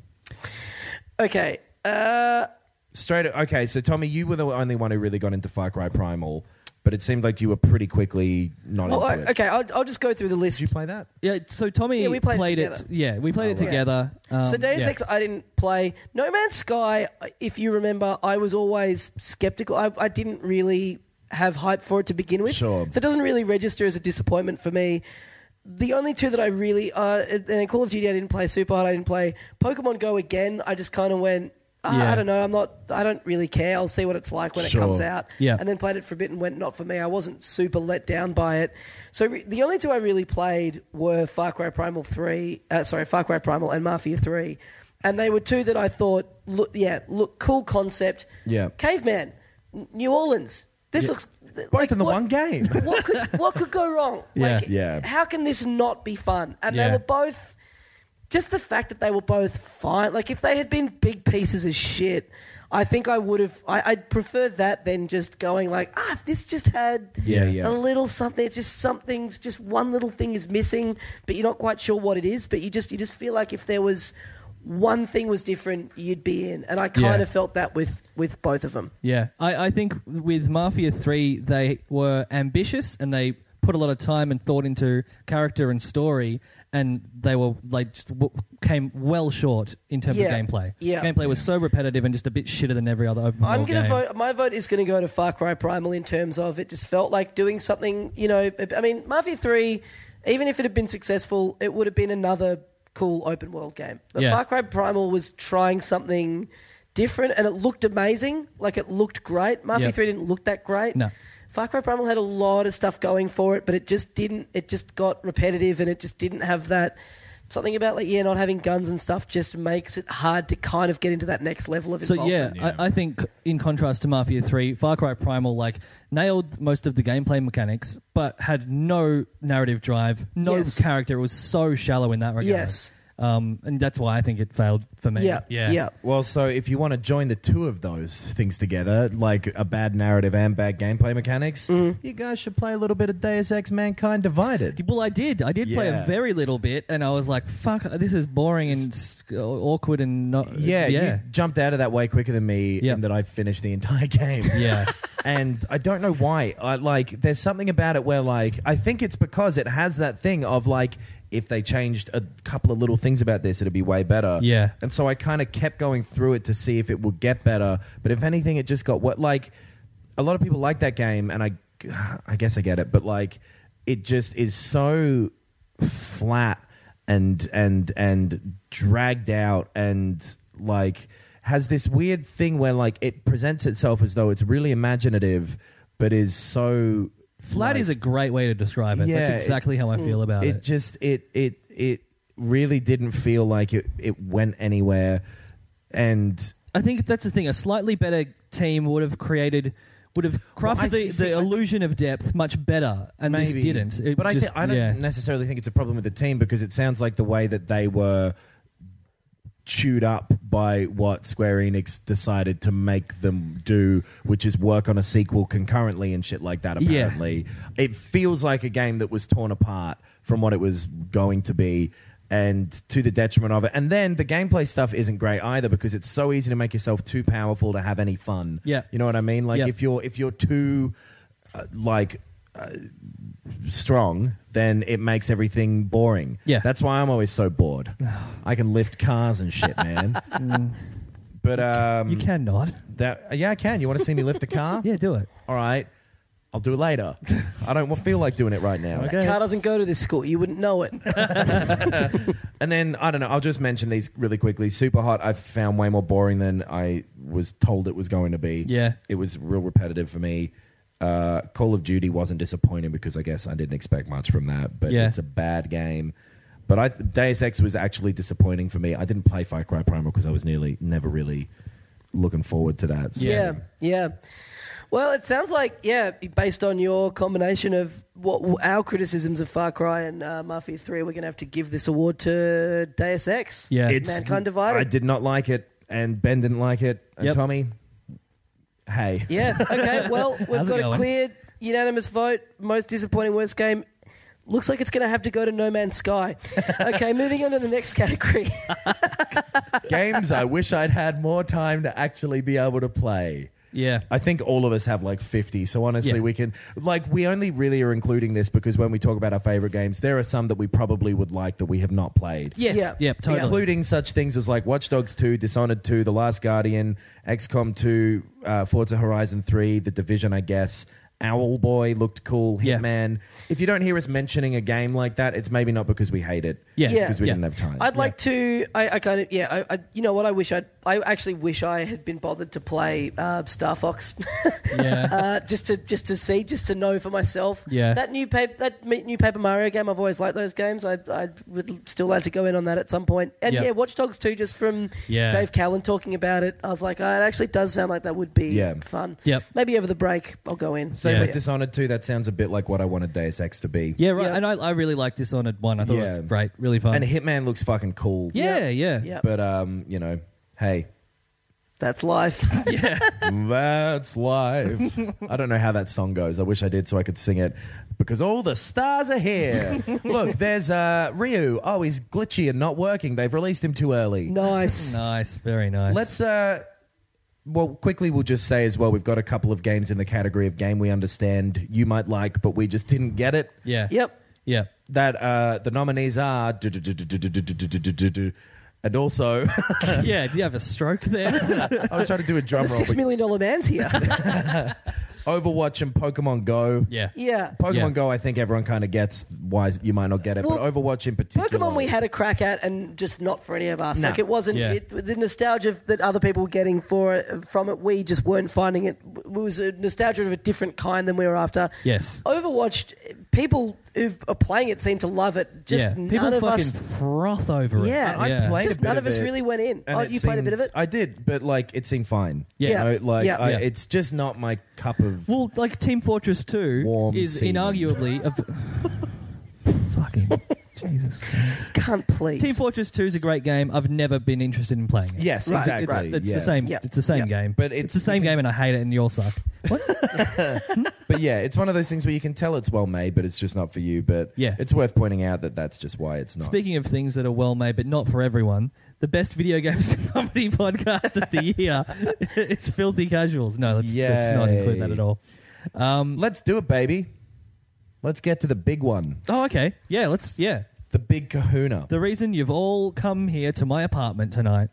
Okay. Uh, Straight. Okay, so Tommy, you were the only one who really got into Far Cry Primal, but it seemed like you were pretty quickly not well, into I- it. okay, I'll, I'll just go through the list. Did you play that? Yeah, so Tommy Yeah, we played it it. together. Yeah, we played it Oh, wow. together. Um, So Deus yeah. Ex, I didn't play. No Man's Sky, if you remember, I was always skeptical. I, I didn't really have hype for it to begin with. Sure. So it doesn't really register as a disappointment for me. The only two that I really, uh, and Call of Duty, I didn't play. Super Hot, I didn't play. Pokemon Go again, I just kind of went. Uh, Yeah. I don't know. I'm not. I don't really care. I'll see what it's like when Sure. it comes out. Yeah. And then played it for a bit and went not for me. I wasn't super let down by it. So re- the only two I really played were Far Cry Primal three. Uh, sorry, Far Cry Primal and Mafia three, and they were two that I thought, look, yeah, look, cool concept. Yeah. Caveman, N- New Orleans. This Yeah. looks Both like in the what- one game. what could what could go wrong? Yeah. Like, Yeah. how can this not be fun? And Yeah. they were both. Just the fact that they were both fine. Like, if they had been big pieces of shit, I think I would have. I, I'd prefer that than just going like, ah, if this just had Yeah, yeah. a little something. It's just something's just one little thing is missing, but you're not quite sure what it is. But you just you just feel like if there was one thing was different, you'd be in. And I kind Yeah. of felt that with with both of them. Yeah, I, I think with Mafia three, they were ambitious and they put a lot of time and thought into character and story, and they were like just w- came well short in terms Yeah. of gameplay. Yeah. Gameplay was so repetitive and just a bit shitter than every other open I'm world going to game. vote. My vote is going to go to Far Cry Primal in terms of it just felt like doing something. You know, I mean, Mafia three, even if it had been successful, it would have been another cool open world game. But Yeah. Far Cry Primal was trying something different, and it looked amazing. Like, it looked great. Mafia Yep. three didn't look that great. No. Far Cry Primal had a lot of stuff going for it, but it just didn't. It just got repetitive, and it just didn't have that. Something about, like, yeah, not having guns and stuff just makes it hard to kind of get into that next level of So involvement. yeah, I, I think in contrast to Mafia three, Far Cry Primal like nailed most of the gameplay mechanics, but had no narrative drive, no Yes. character. It was so shallow in that regard. Yes. Um, and that's why I think it failed for me. Yeah, yeah, yeah. Well, so if you want to join the two of those things together, like a bad narrative and bad gameplay mechanics, Mm-hmm. you guys should play a little bit of Deus Ex Mankind Divided. Well, I did. I did play Yeah. a very little bit, and I was like, "Fuck, this is boring and s- awkward and not." Yeah, yeah, you jumped out of that way quicker than me Yep. in that I finished the entire game. yeah. And I don't know why. I like there's something about it where like I think it's because it has that thing of like if they changed a couple of little things about this it'd be way better. Yeah. And so I kind of kept going through it to see if it would get better, but if anything it just got what like a lot of people like that game and I I guess I get it, but like it just is so flat and and and dragged out and like has this weird thing where like it presents itself as though it's really imaginative but is so Flat like, is a great way to describe it. Yeah, That's exactly how I feel about it it. just it it it really didn't feel like it it went anywhere and I think that's the thing. A slightly better team would have created, would have crafted Well, I- the, you see, the I- illusion of depth much better, and this maybe didn't. It but I, just, thi- I don't yeah. necessarily think it's a problem with the team because it sounds like the way that they were chewed up by what Square Enix decided to make them do, which is work on a sequel concurrently and shit like that, Yeah. apparently. It feels like a game that was torn apart from what it was going to be and to the detriment of it. And then the gameplay stuff isn't great either because it's so easy to make yourself too powerful to have any fun. Yeah. You know what I mean? Like Yep. if you're if you're too uh, like uh, strong, then it makes everything boring. Yeah. That's why I'm always so bored. I can lift cars and shit, man. But um, You cannot. that yeah, I can. You want to see me lift a car? Yeah, do it. All right. I'll do it later. I don't feel like doing it right now. Okay. Car doesn't go to this school. You wouldn't know it. And then, I don't know, I'll just mention these really quickly. Super Hot, I found way more boring than I was told it was going to be. Yeah. It was real repetitive for me. Uh, Call of Duty wasn't disappointing because I guess I didn't expect much from that, but Yeah. it's a bad game. But I, Deus Ex was actually disappointing for me. I didn't play Far Cry Primal because I was nearly never really looking forward to that. So. Yeah, yeah. Well, it sounds like, yeah, based on your combination of what our criticisms of Far Cry and uh, Mafia three, we're going to have to give this award to Deus Ex. Yeah. It's, Mankind Divided. I did not like it, and Ben didn't like it. And Yep. Tommy, hey. Yeah, okay. Well, we've How's it got a going? clear unanimous vote. Most disappointing worst game. Looks like it's going to have to go to No Man's Sky. Okay, moving on to the next category. Games I wish I'd had more time to actually be able to play. Yeah. I think all of us have like fifty, so honestly Yeah. we can like we only really are including this because when we talk about our favorite games, there are some that we probably would like that we have not played. Yes. Yeah. Yep, totally. Including such things as like Watch Dogs two, Dishonored two, The Last Guardian, X COM two, uh, Forza Horizon three, The Division, I guess. Owlboy looked cool. Yeah. Hitman. If you don't hear us mentioning a game like that, it's maybe not because we hate it. Yeah. It's Yeah. because we Yeah. didn't have time. I'd like to. I, I kind of. Yeah. I, I. You know what? I wish I'd. I actually wish I had been bothered to play uh, Star Fox, Yeah. uh, just to just to see, just to know for myself. Yeah. That new paper, that me- new Paper Mario game. I've always liked those games. I I would still like to go in on that at some point. And Yeah. yeah, Watch Dogs two. Just from Yeah. Dave Callan talking about it, I was like, oh, it actually does sound like that would be Yeah. fun. Yep. Maybe over the break, I'll go in. Same Yeah. with Dishonored two. That sounds a bit like what I wanted Deus Ex to be. Yeah, right. Yeah. And I, I really liked Dishonored one. I thought it Yeah. was great. Really fun. And Hitman looks fucking cool. yeah, yeah. Yeah. But um, you know, hey, That's life. that's life. I don't know how that song goes. I wish I did so I could sing it. Because all the stars are here. Look, there's uh, Ryu. Oh, he's glitchy and not working. They've released him too early. Nice. Nice. Very nice. Let's uh well, quickly we'll just say as well, we've got a couple of games in the category of game we understand you might like, but we just didn't get it. Yeah. Yep. Yeah. That uh, the nominees are and also Yeah. Do you have a stroke there? I was trying to do a drum The roll. six but million dollar man's here. Overwatch and Pokemon Go. yeah. Yeah. Pokemon Yeah. Go, I think everyone kind of gets why you might not get it, Well, but Overwatch in particular. Pokemon we had a crack at, and just not for any of us. No. Like it wasn't Yeah. it, the nostalgia that other people were getting for it, from it. We just weren't finding it. It was a nostalgia of a different kind than we were after. Yes. Overwatch, people who are playing it seem to love it. Just yeah. none People of fucking us. froth over it. Yeah. I yeah. played Just a bit none of us it, really went in. and Oh, it you played a bit of seemed- it. I did, but like it seemed fine. Yeah. You know, like Yeah. I, Yeah. it's just not my cup of. Well, like Team Fortress two Warm is semen. inarguably a fucking Jesus Christ. Can't please. Team Fortress two is a great game. I've never been interested in playing it. Yes, Right, exactly. It's, it's yeah. the same. Yeah. It's the same Yeah. game. But it's, it's- the same game, and I hate it, and you all suck. What? But yeah, it's one of those things where you can tell it's well made, but it's just not for you. But Yeah. it's worth pointing out that that's just why it's not. Speaking of things that are well made but not for everyone, the best video games comedy podcast of the year is Filthy Casuals. No, let's, let's not include Yay. that at all. Um, Let's do it, baby. Let's get to the big one, oh, okay. Yeah, let's. Yeah. the big Kahuna. The reason you've all come here to my apartment tonight.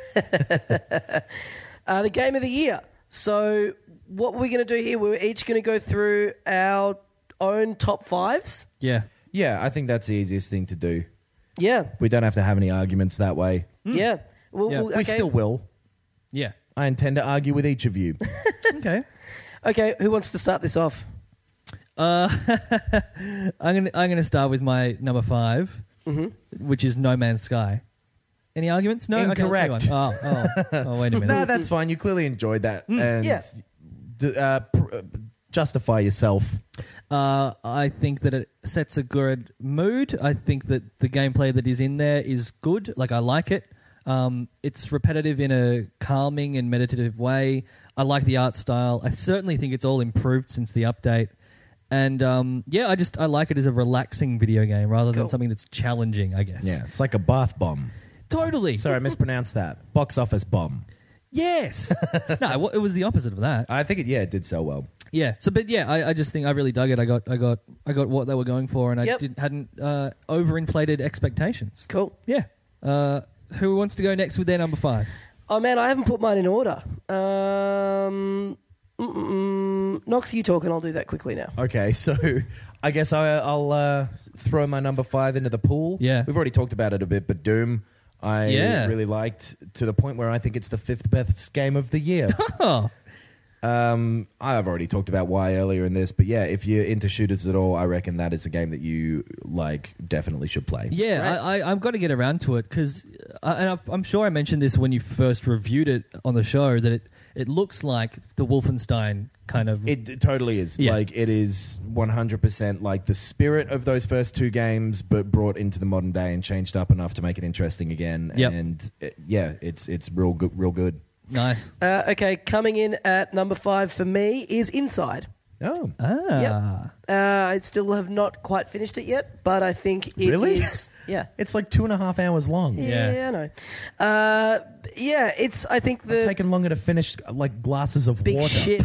Uh, the game of the year. So what we're going to do here, we're each going to go through our own top fives. Yeah. Yeah, I think that's the easiest thing to do. Yeah. We don't have to have any arguments that way. Yeah. Well, Yeah. well, We okay. still will. Yeah. I intend to argue with each of you. Okay. Okay, who wants to start this off? Uh, I'm gonna I'm gonna start with my number 5 Mm-hmm. which is No Man's Sky. Any arguments? No. Okay, Incorrect. let's go on. Oh, oh, oh, wait a minute. No, that's fine. You clearly enjoyed that. And Yeah. d- uh, pr- uh, justify yourself. Uh, I think that it sets a good mood. I think that the gameplay that is in there is good. Like, I like it. Um, it's repetitive in a calming and meditative way. I like the art style. I certainly think it's all improved since the update. And um, yeah, I just I like it as a relaxing video game rather than Cool. something that's challenging, I guess. Yeah, it's like a bath bomb. Totally. Sorry, I mispronounced that. Box office bomb. Yes. No, it wa- it was the opposite of that. I think it, yeah, it did sell well. Yeah. So, but yeah, I, I just think I really dug it. I got, I got, I got what they were going for, and I Yep. did, hadn't uh, overinflated expectations. Cool. Yeah. Uh, who wants to go next with their number five? Oh, man, I haven't put mine in order. Um, mm-mm. Knox, you talk and I'll do that quickly now. Okay, so I guess I, I'll uh, throw my number five into the pool. Yeah. We've already talked about it a bit, but Doom, I Yeah. really liked to the point where I think it's the fifth best game of the year. Oh. um, I've already talked about why earlier in this, but yeah, if you're into shooters at all, I reckon that is a game that you like definitely should play. Yeah, I, I, I've got to get around to it because, uh, and I, I'm sure I mentioned this when you first reviewed it on the show, that it, it looks like the Wolfenstein kind of. It, it totally is. Yeah. Like, it is one hundred percent like the spirit of those first two games, but brought into the modern day and changed up enough to make it interesting again. Yep. And it, yeah, it's it's real good. Real good. Nice. Uh, okay, coming in at number five for me is Inside. Oh, Ah. Yep. Uh, I still have not quite finished it yet, but I think it is. Really? Yeah. it's like two and a half hours long. Yeah, Yeah. I know. Uh, yeah, it's. I think It's the taken longer to finish like glasses of big water. shit.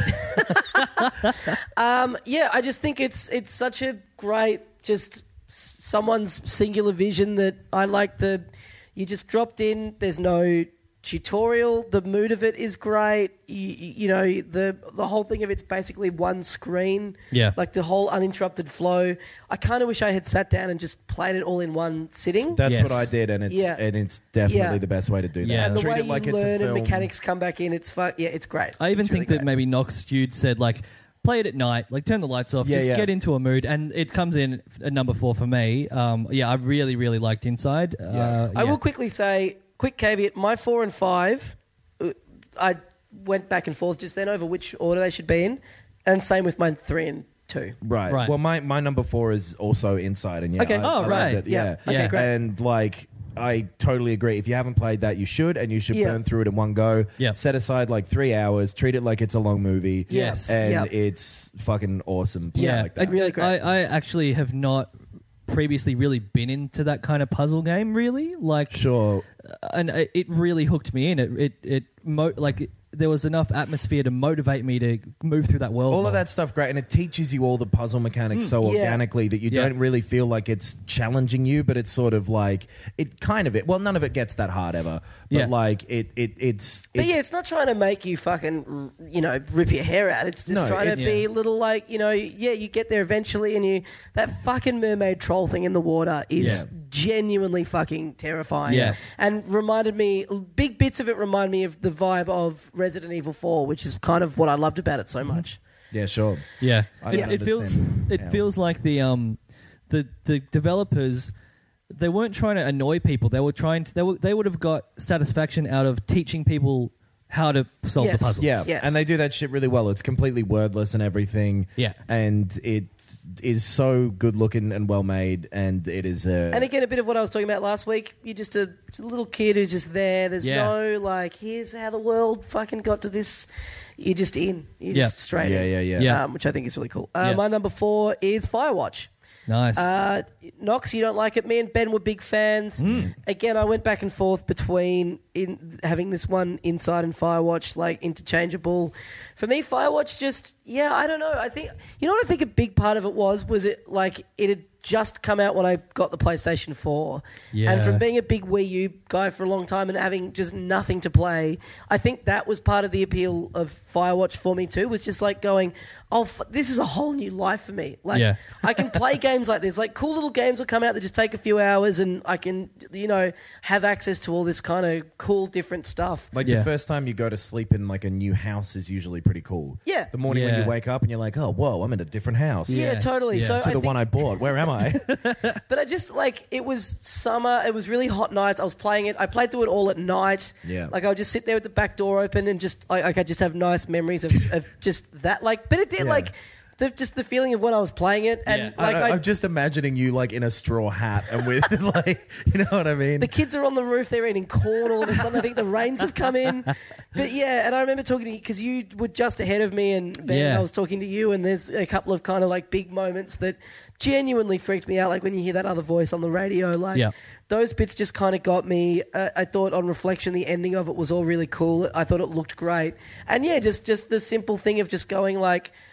um, yeah, I just think it's it's such a great just s- someone's singular vision that I like. The you just dropped in. There's no tutorial. The mood of it is great. You, you know, the the whole thing of it's basically one screen. Yeah. Like the whole uninterrupted flow. I kind of wish I had sat down and just played it all in one sitting. That's Yes. what I did, and it's Yeah. and it's definitely Yeah. the best way to do that. Yeah. and the Treat way it like you it's a learn and film. mechanics come back in, it's fu- yeah, it's great. I even It's really think that great. maybe Knox, you'd said like, play it at night, like turn the lights off, Yeah, just yeah. get into a mood, and it comes in at number four for me. Um, yeah, I really, really liked Inside. Uh, I yeah. will quickly say, quick caveat, my four and five, uh, I went back and forth just then over which order they should be in, and same with my three and two. Right. Right. Well, my, my number four is also Inside, and yeah. Okay. I, Oh, I loved right. it, Yeah. Yeah. Okay, Yeah. great. And like, I totally agree. If you haven't played that, you should, and you should Yeah. burn through it in one go. Yeah. Set aside like three hours. Treat it like it's a long movie. Yes. And Yeah. it's fucking awesome. Play Yeah, Like that. I- Really great. I, I actually have not previously really been into that kind of puzzle game. Really, like, Sure. and it it really hooked me in. It it it mo- like it, there was enough atmosphere to motivate me to move through that world. All more. of that stuff great, and it teaches you all the puzzle mechanics so Yeah. organically that you Yeah. don't really feel like it's challenging you, but it's sort of like it kind of it. Well, none of it gets that hard ever, but Yeah. like it, it it's. But it's yeah, it's not trying to make you fucking, you know, rip your hair out. It's just No, trying to it's- be a little like, you know, yeah, you get there eventually, and you that fucking mermaid troll thing in the water is Yeah. genuinely fucking terrifying. Yeah. and reminded me, big bits of it remind me of the vibe of Resident Evil four, which is kind of what I loved about it so much. yeah, sure. Yeah, I it, can it feels understand it how- feels like the um the the developers, they weren't trying to annoy people. They were trying to they were they would have got satisfaction out of teaching people how to solve Yes. the puzzles. Yeah, Yes. and they do that shit really well. It's completely wordless and everything. Yeah. and it is so good looking and well made, and it is. Uh, And again, a bit of what I was talking about last week. You're just a, just a little kid who's just there. There's Yeah. no like, here's how the world fucking got to this. You're just in. You're Yeah. just straight Yeah, in. yeah, yeah. Yeah. Um, which I think is really cool. Uh, Yeah. My number four is Firewatch. Nice. Uh, Knox, you don't like it. Me and Ben were big fans. Again, I went back and forth between in having this one Inside and Firewatch, like interchangeable. For me, Firewatch just, yeah, I don't know. I think, you know what I think a big part of it was? Was it like it had just come out when I got the PlayStation four. Yeah. And from being a big Wii U guy for a long time and having just nothing to play, I think that was part of the appeal of Firewatch for me too, was just like going, oh, f- this is a whole new life for me. Like, Yeah. I can play games like this. Like, cool little games will come out that just take a few hours and I can, you know, have access to all this kind of cool, different stuff. Like Yeah. the first time you go to sleep in like a new house is usually pretty cool. Yeah. The morning when Yeah. you wake up and you're like, oh, whoa, I'm in a different house. Yeah, Yeah. totally. Yeah. So To I the think, one I bought. Where am I? but I just like, it was summer. It was really hot nights. I was playing it. I played through it all at night. Yeah. Like I would just sit there with the back door open and just like, like I just have nice memories of, of just that. Like, but it did Yeah. like the, just the feeling of when I was playing it and Yeah. I like don't know, I, I'm just imagining you like in a straw hat and with like, you know what I mean? the kids are on the roof. They're eating corn. All of a sudden, I think the rains have come in. But yeah, and I remember talking to you because you were just ahead of me, and Ben, Yeah. I was talking to you, and there's a couple of kind of like big moments that genuinely freaked me out. Like when you hear that other voice on the radio, like Yeah. those bits just kind of got me. Uh, I thought on reflection, the ending of it was all really cool. I thought it looked great, and yeah, just just the simple thing of just going like.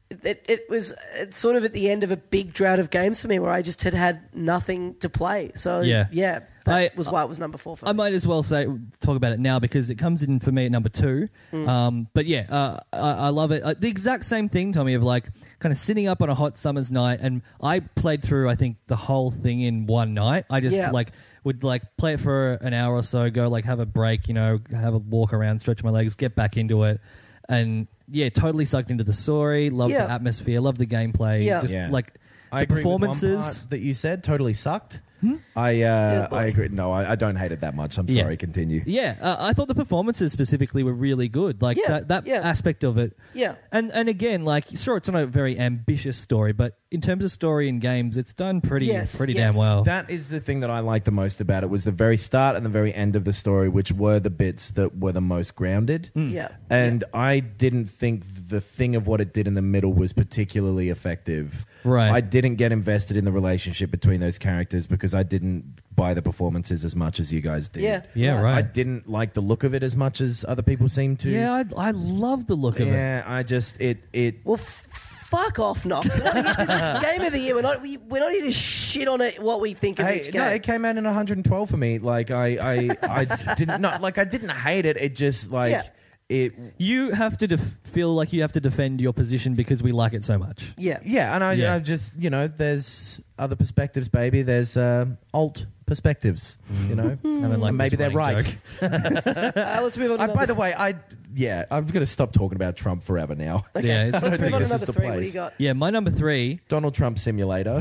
it, it was it's sort of at the end of a big drought of games for me where I just had had nothing to play. So Yeah. yeah, that I- was why it was number four for I me. might as well say talk about it now because it comes in for me at number two. Mm. Um, but yeah, uh, I, I love it. Uh, the exact same thing, Tommy, of like kind of sitting up on a hot summer's night, and I played through I think the whole thing in one night. I just Yeah. like would like play it for an hour or so, go like have a break, you know, have a walk around, stretch my legs, get back into it, and yeah, totally sucked into the story. Love Yeah. the atmosphere, love the gameplay. Yeah. Just Yeah. like I the agree with one performances. part that you said totally sucked. I uh, boy. I agree. No, I, I don't hate it that much. I'm Yeah. sorry. Continue. Yeah, uh, I thought the performances specifically were really good. Like Yeah, that, that yeah. aspect of it. Yeah. And and again, like sure, it's not a very ambitious story, but in terms of story in games, it's done pretty Yes, pretty yes. damn well. That is the thing that I liked the most about it was the very start and the very end of the story, which were the bits that were the most grounded. Yeah. And I didn't think the thing of what it did in the middle was particularly effective. Right. I didn't get invested in the relationship between those characters because I didn't buy the performances as much as you guys did. Yeah. Yeah, right. I didn't like the look of it as much as other people seem to. yeah, I, I love the look of it. Yeah, I just it it Well, f- fuck off, Knox. We're not here- This is game of the year. We're not. We, we're not here to shit on it. What we think of Hey, each no, game. it came out in one hundred twelve for me. Like I, I, I didn't not like I didn't hate it. It just like Yeah. it. You have to def- feel like you have to defend your position because we like it so much. yeah. Yeah, and I, Yeah. I just you know, there's other perspectives, baby. There's uh, alt perspectives. You know, I don't like And maybe this they're running right. joke. Uh, let's move on. To Uh, number by the way, I yeah, I'm going to stop talking about Trump forever now. Okay. Yeah, it's- let's I don't move on to think this is number the three. What do place. you got? Yeah, my number three Donald Trump simulator.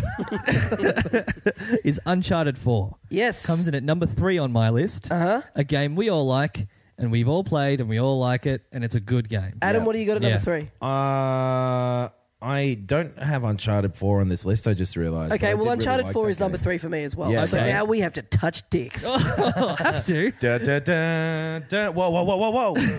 is Uncharted four. Yes. Comes in at number three on my list. Uh huh. A game we all like, and we've all played, and we all like it, and it's a good game. Adam, Yeah. what do you got at Yeah. number three? uh, I don't have Uncharted four on this list. I just realized. but I Okay, did well, really Uncharted like four that is number game. three for me as well. Yeah, so okay. now we have to touch dicks. I have to. Da, da, da, da. Whoa, whoa, whoa, whoa, whoa.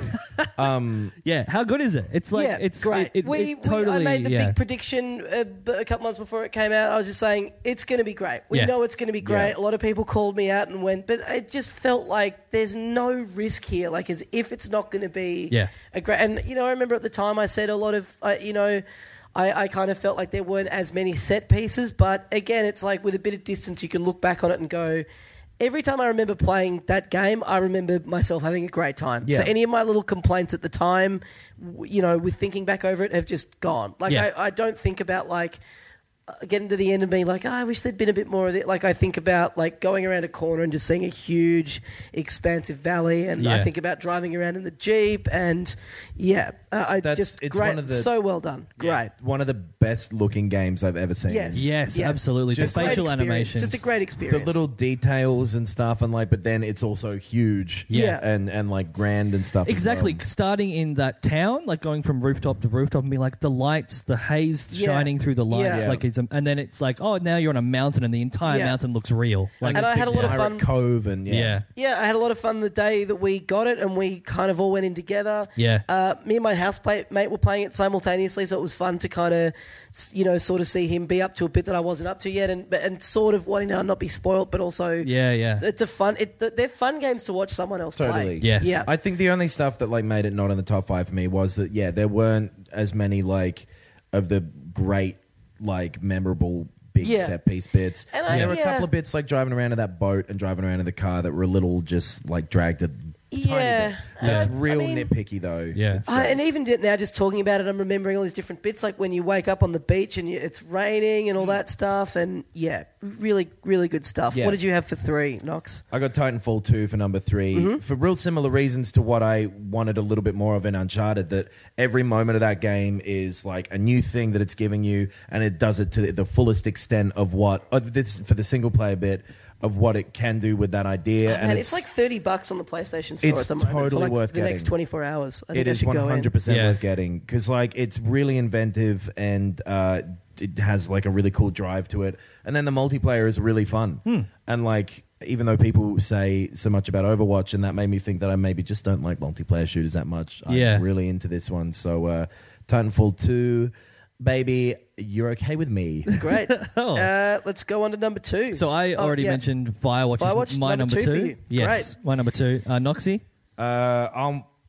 um, Yeah, how good is it? It's like yeah, it's great. It, it, we, it totally. we, I made the yeah. big prediction uh, b- a couple months before it came out. I was just saying it's going to be great. We Yeah. know it's going to be great. Yeah. A lot of people called me out and went, but it just felt like there's no risk here. Like as if it's not going to be Yeah. a great. And you know, I remember at the time I said a lot of, uh, you know. I, I kind of felt like there weren't as many set pieces, but again, it's like with a bit of distance, you can look back on it and go, every time I remember playing that game, I remember myself having a great time. Yeah. So any of my little complaints at the time, w- you know, with thinking back over it, have just gone. Like Yeah. I, I don't think about like uh, getting to the end and being like, oh, I wish there'd been a bit more of it. Like I think about like going around a corner and just seeing a huge, expansive valley, and I Yeah. think about driving around in the Jeep, and yeah, uh, I That's- just it's great, one of the- so well done, great. one of the best looking games I've ever seen. Yes. Yes, Yes. absolutely. Just the Great facial experience. animations. Just a great The experience. little details and stuff, and like, but then it's also huge, Yeah. and and like grand and stuff. as Exactly. well. Starting in that town, like going from rooftop to rooftop and being like the lights, the haze Yeah. shining through the lights. Yeah. Like it's, a, and then it's like, oh, now you're on a mountain and the entire Yeah. mountain looks real. Like, And I had a lot of Pirate fun. Cove and yeah. yeah. Yeah. Yeah, I had a lot of fun the day that we got it, and we kind of all went in together. Yeah. Uh, me and my housemate mate were playing it simultaneously, so it was fun to kind of, you know, sort of see him be up to a bit that I wasn't up to yet, and and sort of wanting to not be spoiled, but also, Yeah, yeah. it's a fun. It, they're fun games to watch someone else Totally. play. Yes. Yeah. I think the only stuff that like made it not in the top five for me was that yeah, there weren't as many like of the great like memorable big Yeah. set piece bits. And I- there were a yeah. couple of bits like driving around in that boat and driving around in the car that were a little just like dragged a tiny Yeah. bit. Yeah. It's I real mean- nitpicky though. Yeah. It's I, great. and even j- now, just talking about it, I'm remembering all these different bits, like when you wake up on the beach and you, it's raining and all that stuff. And yeah, really, really good stuff. Yeah. What did you have for three, Knox? I got Titanfall two for number three Mm-hmm. for real similar reasons to what I wanted a little bit more of in Uncharted. That every moment of that game is like a new thing that it's giving you, and it does it to the fullest extent of what of this for the single player bit of what it can do with that idea. Oh, and man, it's, like thirty bucks on the PlayStation Store it's at the moment. for totally like worth the next getting. twenty-four hours. I think it I is should one go in. hundred percent Yeah. worth getting because like it's really inventive and uh, it has like a really cool drive to it, and then the multiplayer is really fun. Hmm. And like even though people say so much about Overwatch, and that made me think that I maybe just don't like multiplayer shooters that much. Yeah. I'm really into this one. So uh, Titanfall two, baby, you're okay with me. Great. Oh. uh, let's go on to number two. So I Oh, already yeah. mentioned Firewatch, Firewatch, is my number number, two two. for you. Yes, my number two. Uh, Noxie? Uh, um,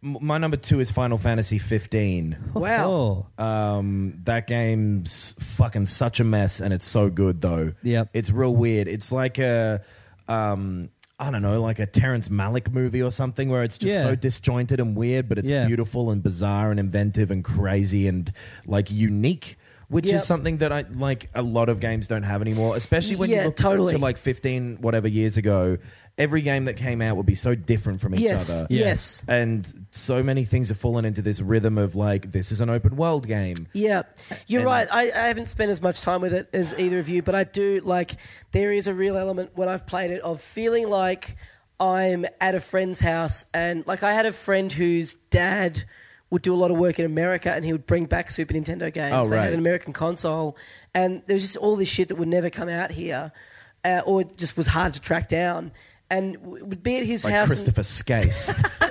m- my number two is Final Fantasy fifteen. Wow. Oh. Um, that game's fucking such a mess, and it's so good though. Yep. It's real weird. It's like a, um, I don't know, like a Terrence Malick movie or something, where it's just Yeah. so disjointed and weird, but it's Yeah. beautiful and bizarre and inventive and crazy and like unique. Which Yep. is something that I like. A lot of games don't have anymore, especially when Yeah, you look totally. to like fifteen whatever years ago. Every game that came out would be so different from each Yes. other. Yeah. Yes. And so many things have fallen into this rhythm of like, this is an open world game. Yeah, you're And- right. I, I haven't spent as much time with it as either of you, but I do like there is a real element when I've played it of feeling like I'm at a friend's house, and like I had a friend whose dad would do a lot of work in America, and he would bring back Super Nintendo games. Oh, They right. had an American console, and there was just all this shit that would never come out here, uh, or it just was hard to track down. And w- would be at his Like house. and- Christopher Skase.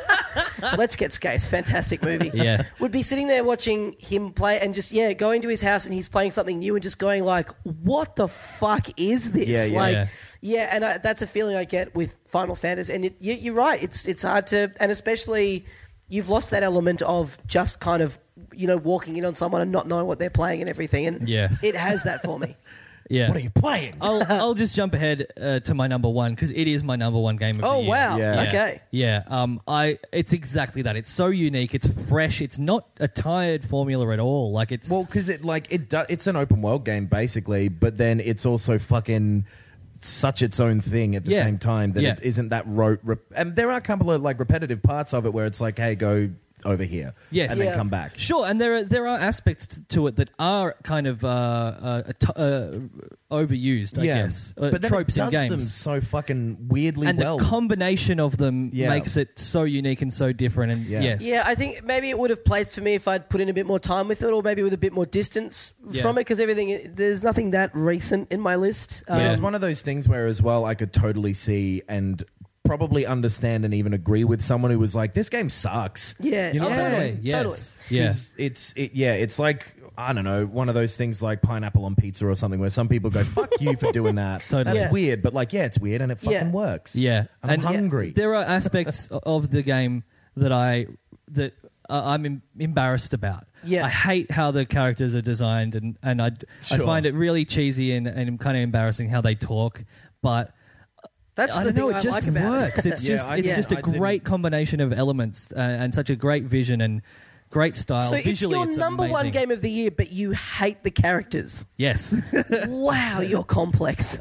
Let's Get Skates, fantastic movie. Yeah. Would be sitting there watching him play and just, yeah, going to his house and he's playing something new and just going like, what the fuck is this? Yeah, yeah. Like, Yeah. yeah, and I, that's a feeling I get with Final Fantasy. And it, you, you're right, it's it's hard to, and especially you've lost that element of just kind of, you know, walking in on someone and not knowing what they're playing and everything. And Yeah. it has that for me. Yeah. What are you playing? I'll, I'll just jump ahead uh, to my number one because it is my number one game of Oh, the year. wow. Yeah. Okay. Yeah, um, I. It's exactly that. It's so unique. It's fresh. It's not a tired formula at all. Like it's. Well, because it like it do, it's an open world game basically, but then it's also fucking such its own thing at the Yeah. same time that Yeah. it isn't that rote. Rep- and there are a couple of like repetitive parts of it where it's like, hey, go over here, Yes. and then Yeah. come back. Sure, and there are there are aspects t- to it that are kind of uh, uh, t- uh, overused, I guess. Uh, but then tropes it in does games. them so fucking weirdly and well. the combination of them Yeah. makes it so unique and so different. And Yeah. yes. Yeah, I think maybe it would have placed for me if I'd put in a bit more time with it, or maybe with a bit more distance Yeah. from it, because everything there's nothing that recent in my list. But Yeah. It was one of those things where, as well, I could totally see and probably understand and even agree with someone who was like, "This game sucks." Yeah, You know oh, what I totally, mean? Yes. Yeah. 'Cause It's it, yeah. It's like, I don't know, one of those things like pineapple on pizza or something, where some people go, "Fuck you for doing that." Totally. That's Yeah. weird, but like, yeah, it's weird and it fucking Yeah. works. Yeah, and I'm And- hungry. There are aspects of the game that I that uh, I'm em- embarrassed about. Yeah. I hate how the characters are designed, and and I I Sure. find it really cheesy and, and kind of embarrassing how they talk. But That's I the don't know, thing it I just like about works. it. It's Yeah, just I- it's yeah, just a I didn't- great combination of elements uh, and such a great vision and great style. So it's Visually, your it's number one amazing. game of the year, but you hate the characters. Yes. Wow, you're complex.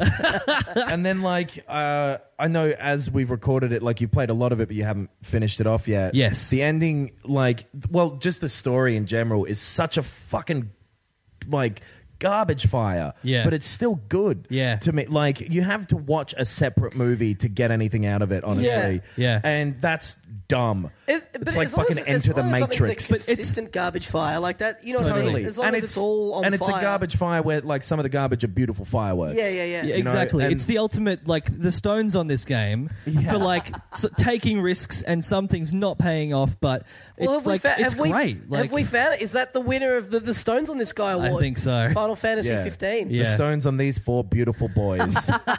And then like, uh, I know as we've recorded it, like you played a lot of it, but you haven't finished it off yet. Yes. The ending, like, well, just the story in general is such a fucking like garbage fire. Yeah. But it's still good. Yeah. To me, like you have to watch a separate movie to get anything out of it. Honestly. Yeah. Yeah. And that's dumb. It, but it's like as long fucking as, as Enter the long as something's Matrix. a consistent garbage fire like that, you know what I Totally. mean? As long and as it's, all on and it's fire. a garbage fire where like some of the garbage are beautiful fireworks. Yeah, yeah, yeah. Yeah, You know, exactly. and- It's the ultimate, like the stones on this game Yeah. for like s taking risks and some things not paying off, but it's Well, have like we fa- it's have we, great. Like, have we found it? Is that the winner of the, the Stones on this Guy I Award? think so. Final Fantasy Yeah. fifteen. Yeah. The stones on these four beautiful boys.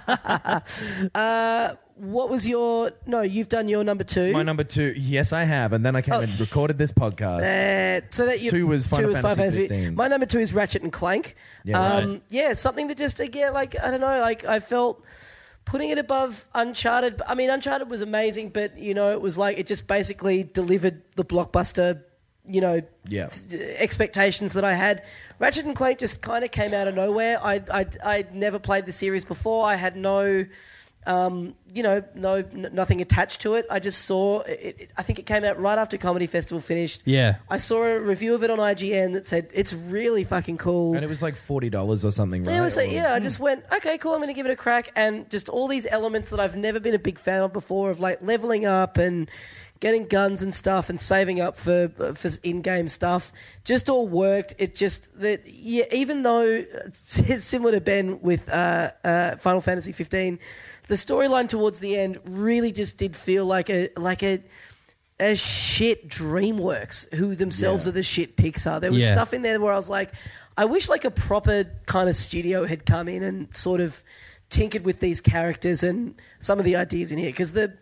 What was your... No, you've done your number two. My number two, yes, I have, and then I came Oh. and recorded this podcast. Uh, so that you Two was Final Fantasy fifteen. My number two is Ratchet and Clank. Yeah, um, right. yeah, something that just again, like I don't know, like I felt putting it above Uncharted. I mean, Uncharted was amazing, but you know, it was like it just basically delivered the blockbuster, you know, Yeah. expectations that I had. Ratchet and Clank just kind of came out of nowhere. I I I'd never played the series before. I had no. Um, you know, no, n- nothing attached to it. I just saw it, it. I think it came out right after Comedy Festival finished. Yeah. I saw a review of it on I G N that said it's really fucking cool. And it was like forty dollars or something, right? And it was like, Or- yeah, I just went, okay, cool, I'm going to give it a crack. And just all these elements that I've never been a big fan of before, of like leveling up and getting guns and stuff and saving up for for in-game stuff, just all worked. It just, that yeah, even though it's similar to Ben with uh, uh, Final Fantasy fifteen, the storyline towards the end really just did feel like a like a a shit DreamWorks, who themselves Yeah. are the shit Pixar. There was Yeah. stuff in there where I was like, I wish like a proper kind of studio had come in and sort of tinkered with these characters and some of the ideas in here, because the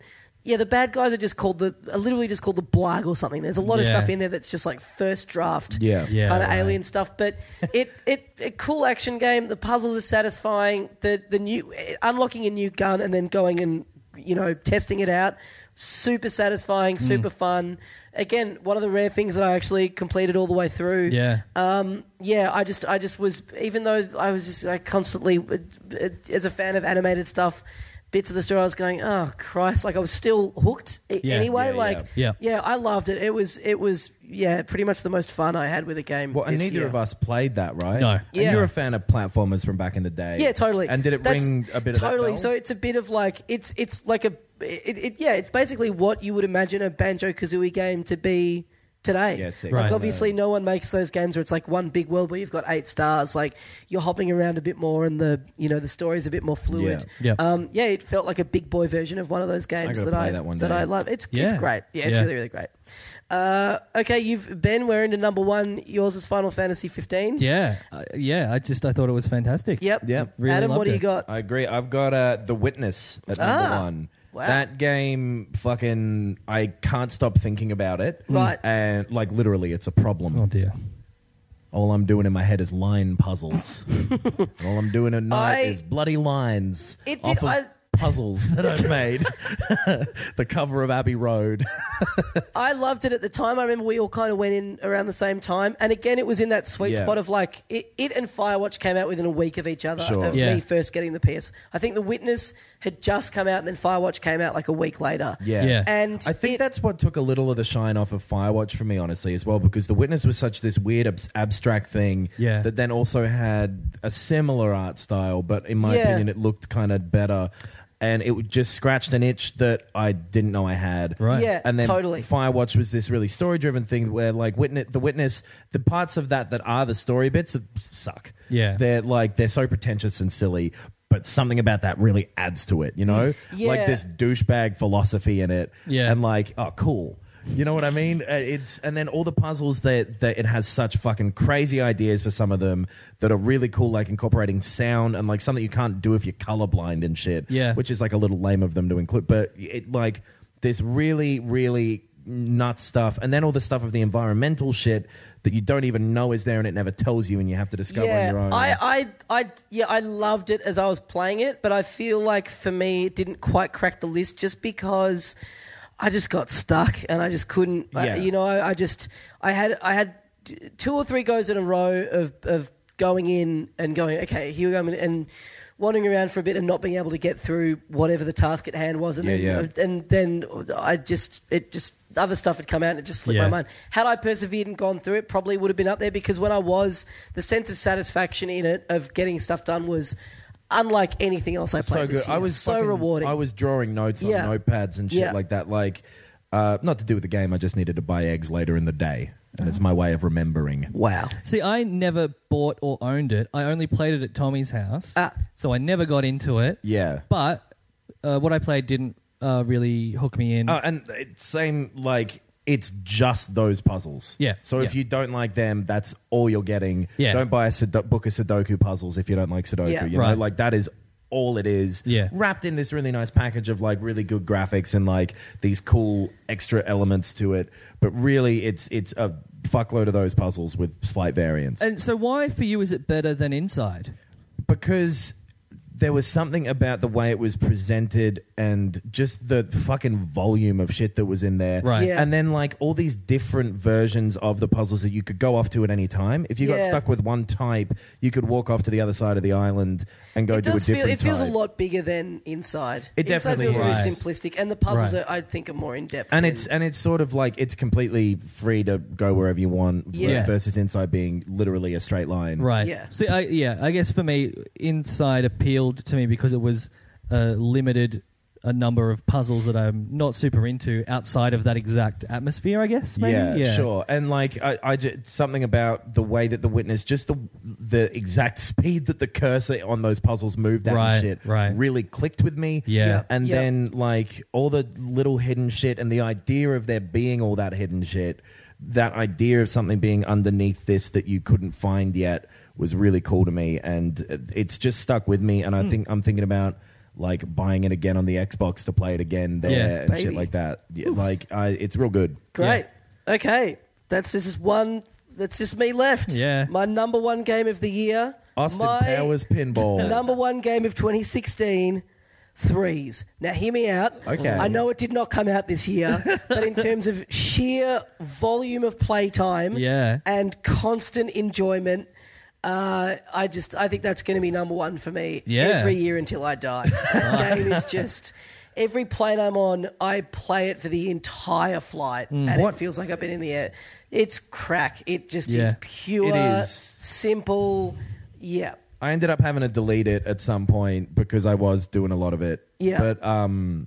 Yeah, the bad guys are just called the are literally just called the Blarg or something. There's a lot of Yeah. stuff in there that's just like first draft, Yeah. Yeah, kind of right. alien stuff. But it it a cool action game. The puzzles are satisfying. The the new unlocking a new gun and then going and you know testing it out, super satisfying, super fun. Again, one of the rare things that I actually completed all the way through. Yeah. Um, yeah, I just, I just was, even though I was just I constantly, uh, as a fan of animated stuff, bits of the story, I was going, oh Christ, like I was still hooked i- Yeah, anyway. yeah, like, yeah. yeah, I loved it. It was, it was, yeah, pretty much the most fun I had with a game. Well, and this neither year. of us played that, right? No. And Yeah. you're a fan of platformers from back in the day. Yeah, totally. And did it That's ring a bit of that totally? bell? So it's a bit of like it's it's like a it, it yeah it's basically what you would imagine a Banjo Kazooie game to be today. Yeah, sick. Like Right. obviously no one makes those games where it's like one big world where you've got eight stars. Like you're hopping around a bit more and the you know the story's a bit more fluid. Yeah. Yeah. Um, yeah, it felt like a big boy version of one of those games gotta that play I that one that day. I love. It's Yeah. it's great. Yeah, it's Yeah. really really great. Uh, okay, you've Ben. We're into number one. Yours is Final Fantasy fifteen. Yeah, uh, yeah. I just I thought it was fantastic. Yep. Yep. Really Adam, what loved do you it. got? I agree. I've got uh, The Witness at number Ah, one. wow. That game, fucking, I can't stop thinking about it. Right. And, like, literally, it's a problem. Oh dear. All I'm doing in my head is line puzzles. All I'm doing at night I- is bloody lines It did- off of I- puzzles that I've made. The cover of Abbey Road. I loved it at the time. I remember we all kind of went in around the same time. And again, it was in that sweet Yeah. spot of like, it, it and Firewatch came out within a week of each other, Sure. of Yeah. me first getting the P S. I think The Witness had just come out and then Firewatch came out like a week later. Yeah. Yeah. And I think it- that's what took a little of the shine off of Firewatch for me, honestly, as well, because The Witness was such this weird abs- abstract thing Yeah. that then also had a similar art style, but in my Yeah. opinion, it looked kind of better. And it just scratched an itch that I didn't know I had. Right. Yeah, And then totally. Firewatch was this really story-driven thing where, like, Witness, the Witness, the parts of that that are the story bits that suck. Yeah. They're like they're so pretentious and silly, but something about that really adds to it. You know, Yeah. like this douchebag philosophy in it. Yeah. And like, oh, cool. You know what I mean? Uh, It's and then all the puzzles that that it has such fucking crazy ideas for some of them that are really cool, like incorporating sound and like something you can't do if you're colorblind and shit. Yeah. Which is like a little lame of them to include, but it like this really really nuts stuff, and then all the stuff of the environmental shit that you don't even know is there and it never tells you, and you have to discover on your own. I, I, I, yeah, I loved it as I was playing it, but I feel like for me it didn't quite crack the list just because I just got stuck and I just couldn't. I- Yeah. you know, I, I just I had I had two or three goes in a row of of going in and going, okay, here we go, and wandering around for a bit and not being able to get through whatever the task at hand was, and Yeah, then yeah. and then I just it just other stuff had come out and it just slipped Yeah. my mind. Had I persevered and gone through it, probably would have been up there, because when I was, the sense of satisfaction in it of getting stuff done was unlike anything else I played so good. this year. I was so fucking- rewarding. I was drawing notes on Yeah. notepads and shit Yeah. like that. Like, uh, not to do with the game. I just needed to buy eggs later in the day, and it's my way of remembering. wow. See, I never bought or owned it. I only played it at Tommy's house, Ah. so I never got into it. Yeah. But uh, what I played didn't uh, really hook me in. Oh, and it's same like it's just those puzzles. Yeah, So if yeah. you don't like them, that's all you're getting. Yeah. Don't buy a Sudo- book of Sudoku puzzles if you don't like Sudoku. Yeah. You know, Right. like that is all it is. Yeah. Wrapped in this really nice package of like really good graphics and like these cool extra elements to it. But really, it's it's a fuckload of those puzzles with slight variants. And so, why for you is it better than Inside? Because there was something about the way it was presented and just the fucking volume of shit that was in there. Right. Yeah. And then like all these different versions of the puzzles that you could go off to at any time. If you got Yeah. stuck with one type, you could walk off to the other side of the island and go It do a does feel. different It feels type. a lot bigger than Inside. It definitely Inside feels is. very simplistic, and the puzzles Right. are, I think, are more in depth. And than- it's and it's sort of like it's completely free to go wherever you want Yeah. versus Inside being literally a straight line. Right. Yeah. See, I, yeah, I guess for me, Inside appealed to me because it was a limited a number of puzzles that I'm not super into outside of that exact atmosphere, I guess. Maybe? Yeah, yeah, sure. And like, I, I just, something about the way that the Witness, just the the exact speed that the cursor on those puzzles moved at Right, and shit, right. really clicked with me. Yeah. Yeah. And Yep. then like all the little hidden shit and the idea of there being all that hidden shit, that idea of something being underneath this that you couldn't find yet was really cool to me, and it's just stuck with me. And I think I'm thinking about like buying it again on the Xbox to play it again there Yeah. and shit Baby. like that. Yeah, like I, it's real good. Great. Okay. That's this is one. That's just me left. Yeah. My number one game of the year. Austin my Powers pinball. Number one game of twenty sixteen. Threes. Now, hear me out. Okay. I know it did not come out this year, but in terms of sheer volume of playtime Yeah. and constant enjoyment, uh, I just I think that's going to be number one for me Yeah. every year until I die. That game is just every plane I'm on, I play it for the entire flight, and Mm. What- it feels like I've been in the air. It's crack. It just Yeah. is pure, It is. simple. Yeah. I ended up having to delete it at some point because I was doing a lot of it. Yeah. But um,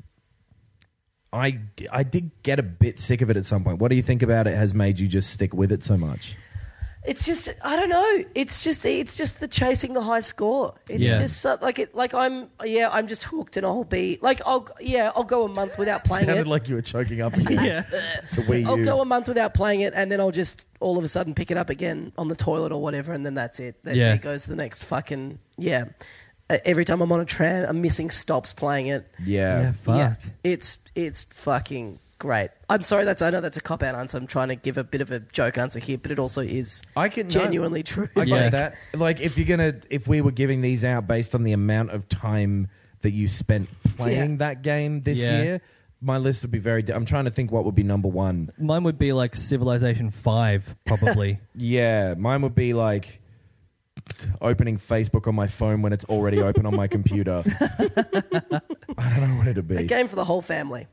I, I did get a bit sick of it at some point. What do you think about it has made you just stick with it so much? It's just I don't know. It's just it's just the chasing the high score. It's Yeah. just so, like it like I'm yeah I'm just hooked and I'll be like I'll yeah I'll go a month without playing Sounded it. like you were choking up again. Yeah. The Wii I'll U. go a month without playing it, and then I'll just all of a sudden pick it up again on the toilet or whatever, and then that's it. Then Yeah. there goes the next fucking yeah. Uh, every time I'm on a tram, I'm missing stops playing it. Yeah. Yeah, fuck. Yeah, it's it's fucking great. I'm sorry, that's I know that's a cop out answer. I'm trying to give a bit of a joke answer here, but it also is I can no, genuinely true. I get Yeah. that. Like, if you're gonna, if we were giving these out based on the amount of time that you spent playing Yeah. that game this Yeah. year, my list would be very. Di- I'm trying to think what would be number one. Mine would be like Civilization five, probably. Yeah, mine would be like opening Facebook on my phone when it's already open on my computer. I don't know what it'd A be. game for the whole family.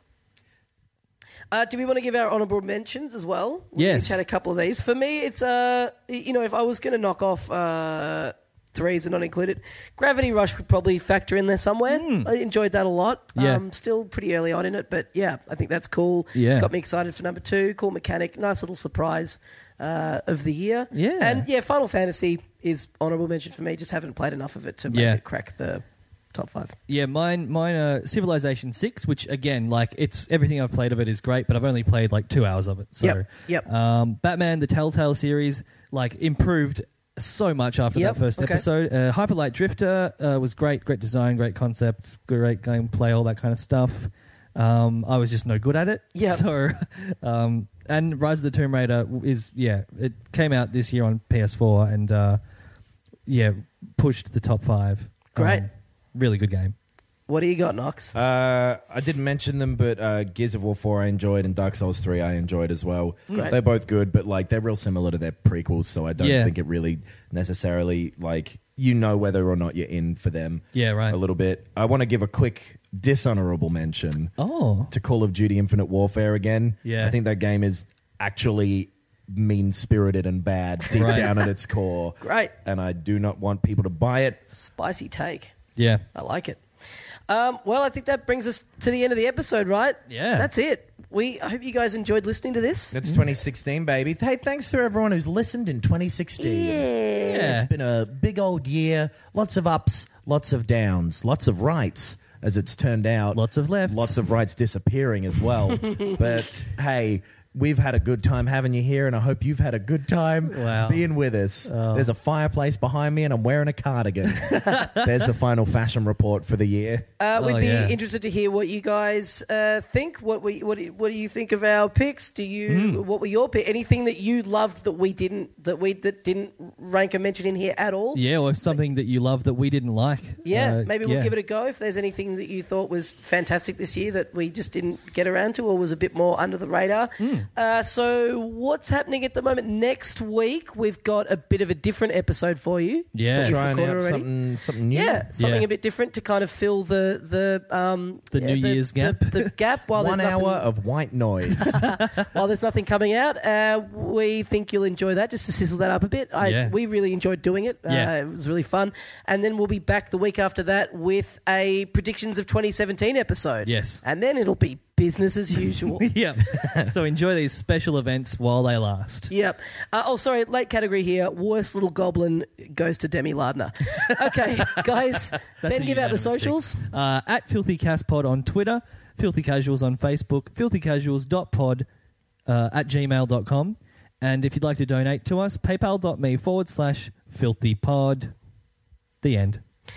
Uh, do we want to give our honourable mentions as well? We Yes. each had a couple of these. For me, it's, uh, you know, if I was going to knock off uh, threes and not included, Gravity Rush would probably factor in there somewhere. I enjoyed that a lot. Yeah. Um, still pretty early on in it, but yeah, I think that's cool. Yeah. It's got me excited for number two. Cool mechanic. Nice little surprise uh, of the year. Yeah. And yeah, Final Fantasy is honourable mention for me. Just haven't played enough of it to make Yeah. it crack the top five. Yeah, mine, mine, uh, Civilization six, which again, like it's everything I've played of it is great, but I've only played like two hours of it. So, Yep, yep. Um, Batman: The Telltale series, like improved so much after Yep, that first okay. episode. Uh, Hyperlight Drifter uh, was great, great design, great concept, great gameplay, all that kind of stuff. Um, I was just no good at it. Yep. So, um, and Rise of the Tomb Raider is yeah, it came out this year on P S four and uh, yeah, pushed the top five. Great. Um, really good game. What do you got, Knox? Uh, I didn't mention them, but uh, Gears of War four I enjoyed and Dark Souls three I enjoyed as well. Great. They're both good, but like they're real similar to their prequels, so I don't Yeah. think it really necessarily like you know whether or not you're in for them. Yeah, right. A little bit. I want to give a quick dishonorable mention Oh. to Call of Duty Infinite Warfare again. Yeah. I think that game is actually mean spirited and bad deep Right. down at its core. Great. And I do not want people to buy it. Spicy take. Yeah. I like it. Um, well, I think that brings us to the end of the episode, right? Yeah. That's it. We. I hope you guys enjoyed listening to this. It's twenty sixteen, baby. Hey, thanks to everyone who's listened in twenty sixteen. Yeah. It's been a big old year. Lots of ups, lots of downs, lots of rights, as it's turned out. Lots of lefts. Lots of rights disappearing as well. But hey, we've had a good time having you here, and I hope you've had a good time Wow. being with us. Oh. There's a fireplace behind me, and I'm wearing a cardigan. There's the final fashion report for the year. Uh, we'd Oh, be yeah. interested to hear what you guys uh, think. What we, what, do- what do you think of our picks? Do you? Hmm. What were your pick? Anything that you loved that we didn't that we that didn't rank a mention in here at all? Yeah, or something that you love that we didn't like. Yeah, Uh, maybe we'll yeah. give it a go. If there's anything that you thought was fantastic this year that we just didn't get around to or was a bit more under the radar. Hmm. Uh, so what's happening at the moment? Next week, we've got a bit of a different episode for you. Yeah. That we've Trying recorded out already. something, something new. Yeah, something Yeah. a bit different to kind of fill the the um, The yeah, New Year's gap. The, the gap while One there's nothing, hour of white noise. while there's nothing coming out. Uh, we think you'll enjoy that. Just to sizzle that up a bit. I, Yeah. We really enjoyed doing it. Yeah. Uh, it was really fun. And then we'll be back the week after that with a predictions of twenty seventeen episode. Yes. And then it'll be business as usual. Yep. So enjoy these special events while they last. Yep. Uh, oh, sorry, late category here. Worst little goblin goes to Demi Lardner. Okay, guys. That's Ben, a give out the unanimous pick. socials. Uh, at Filthy Cast Pod on Twitter, Filthy Casuals on Facebook, filthycasuals.pod uh, at gmail dot com. And if you'd like to donate to us, paypal.me forward slash filthypod. The end.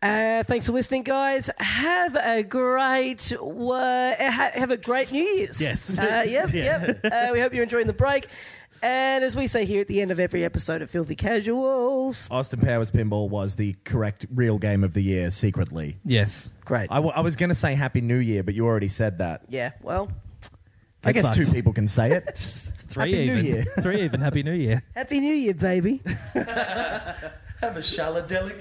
Uh, thanks for listening, guys. Have a great uh, ha- have a great New Year's. Yes. Uh, yep, Yeah. yep. Uh, we hope you're enjoying the break. And as we say here at the end of every episode of Filthy Casuals, Austin Powers Pinball was the correct real game of the year, secretly. Yes. great. I, w- I was going to say Happy New Year, but you already said that. yeah, well, I guess fucked. two people can say it. Three Happy New even. Year. Three even. Happy New Year. Happy New Year, baby. Have a shaladelic.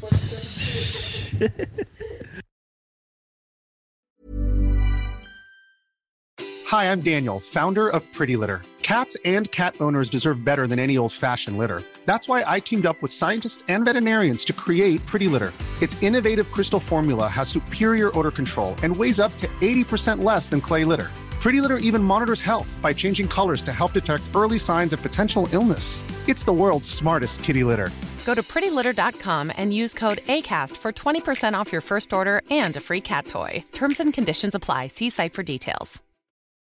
Hi, I'm Daniel, founder of Pretty Litter. Cats and cat owners deserve better than any old-fashioned litter. That's why I teamed up with scientists and veterinarians to create Pretty Litter. Its innovative crystal formula has superior odor control and weighs up to eighty percent less than clay litter. Pretty Litter even monitors health by changing colors to help detect early signs of potential illness. It's the world's smartest kitty litter. Go to pretty litter dot com and use code ACAST for twenty percent off your first order and a free cat toy. Terms and conditions apply. See site for details.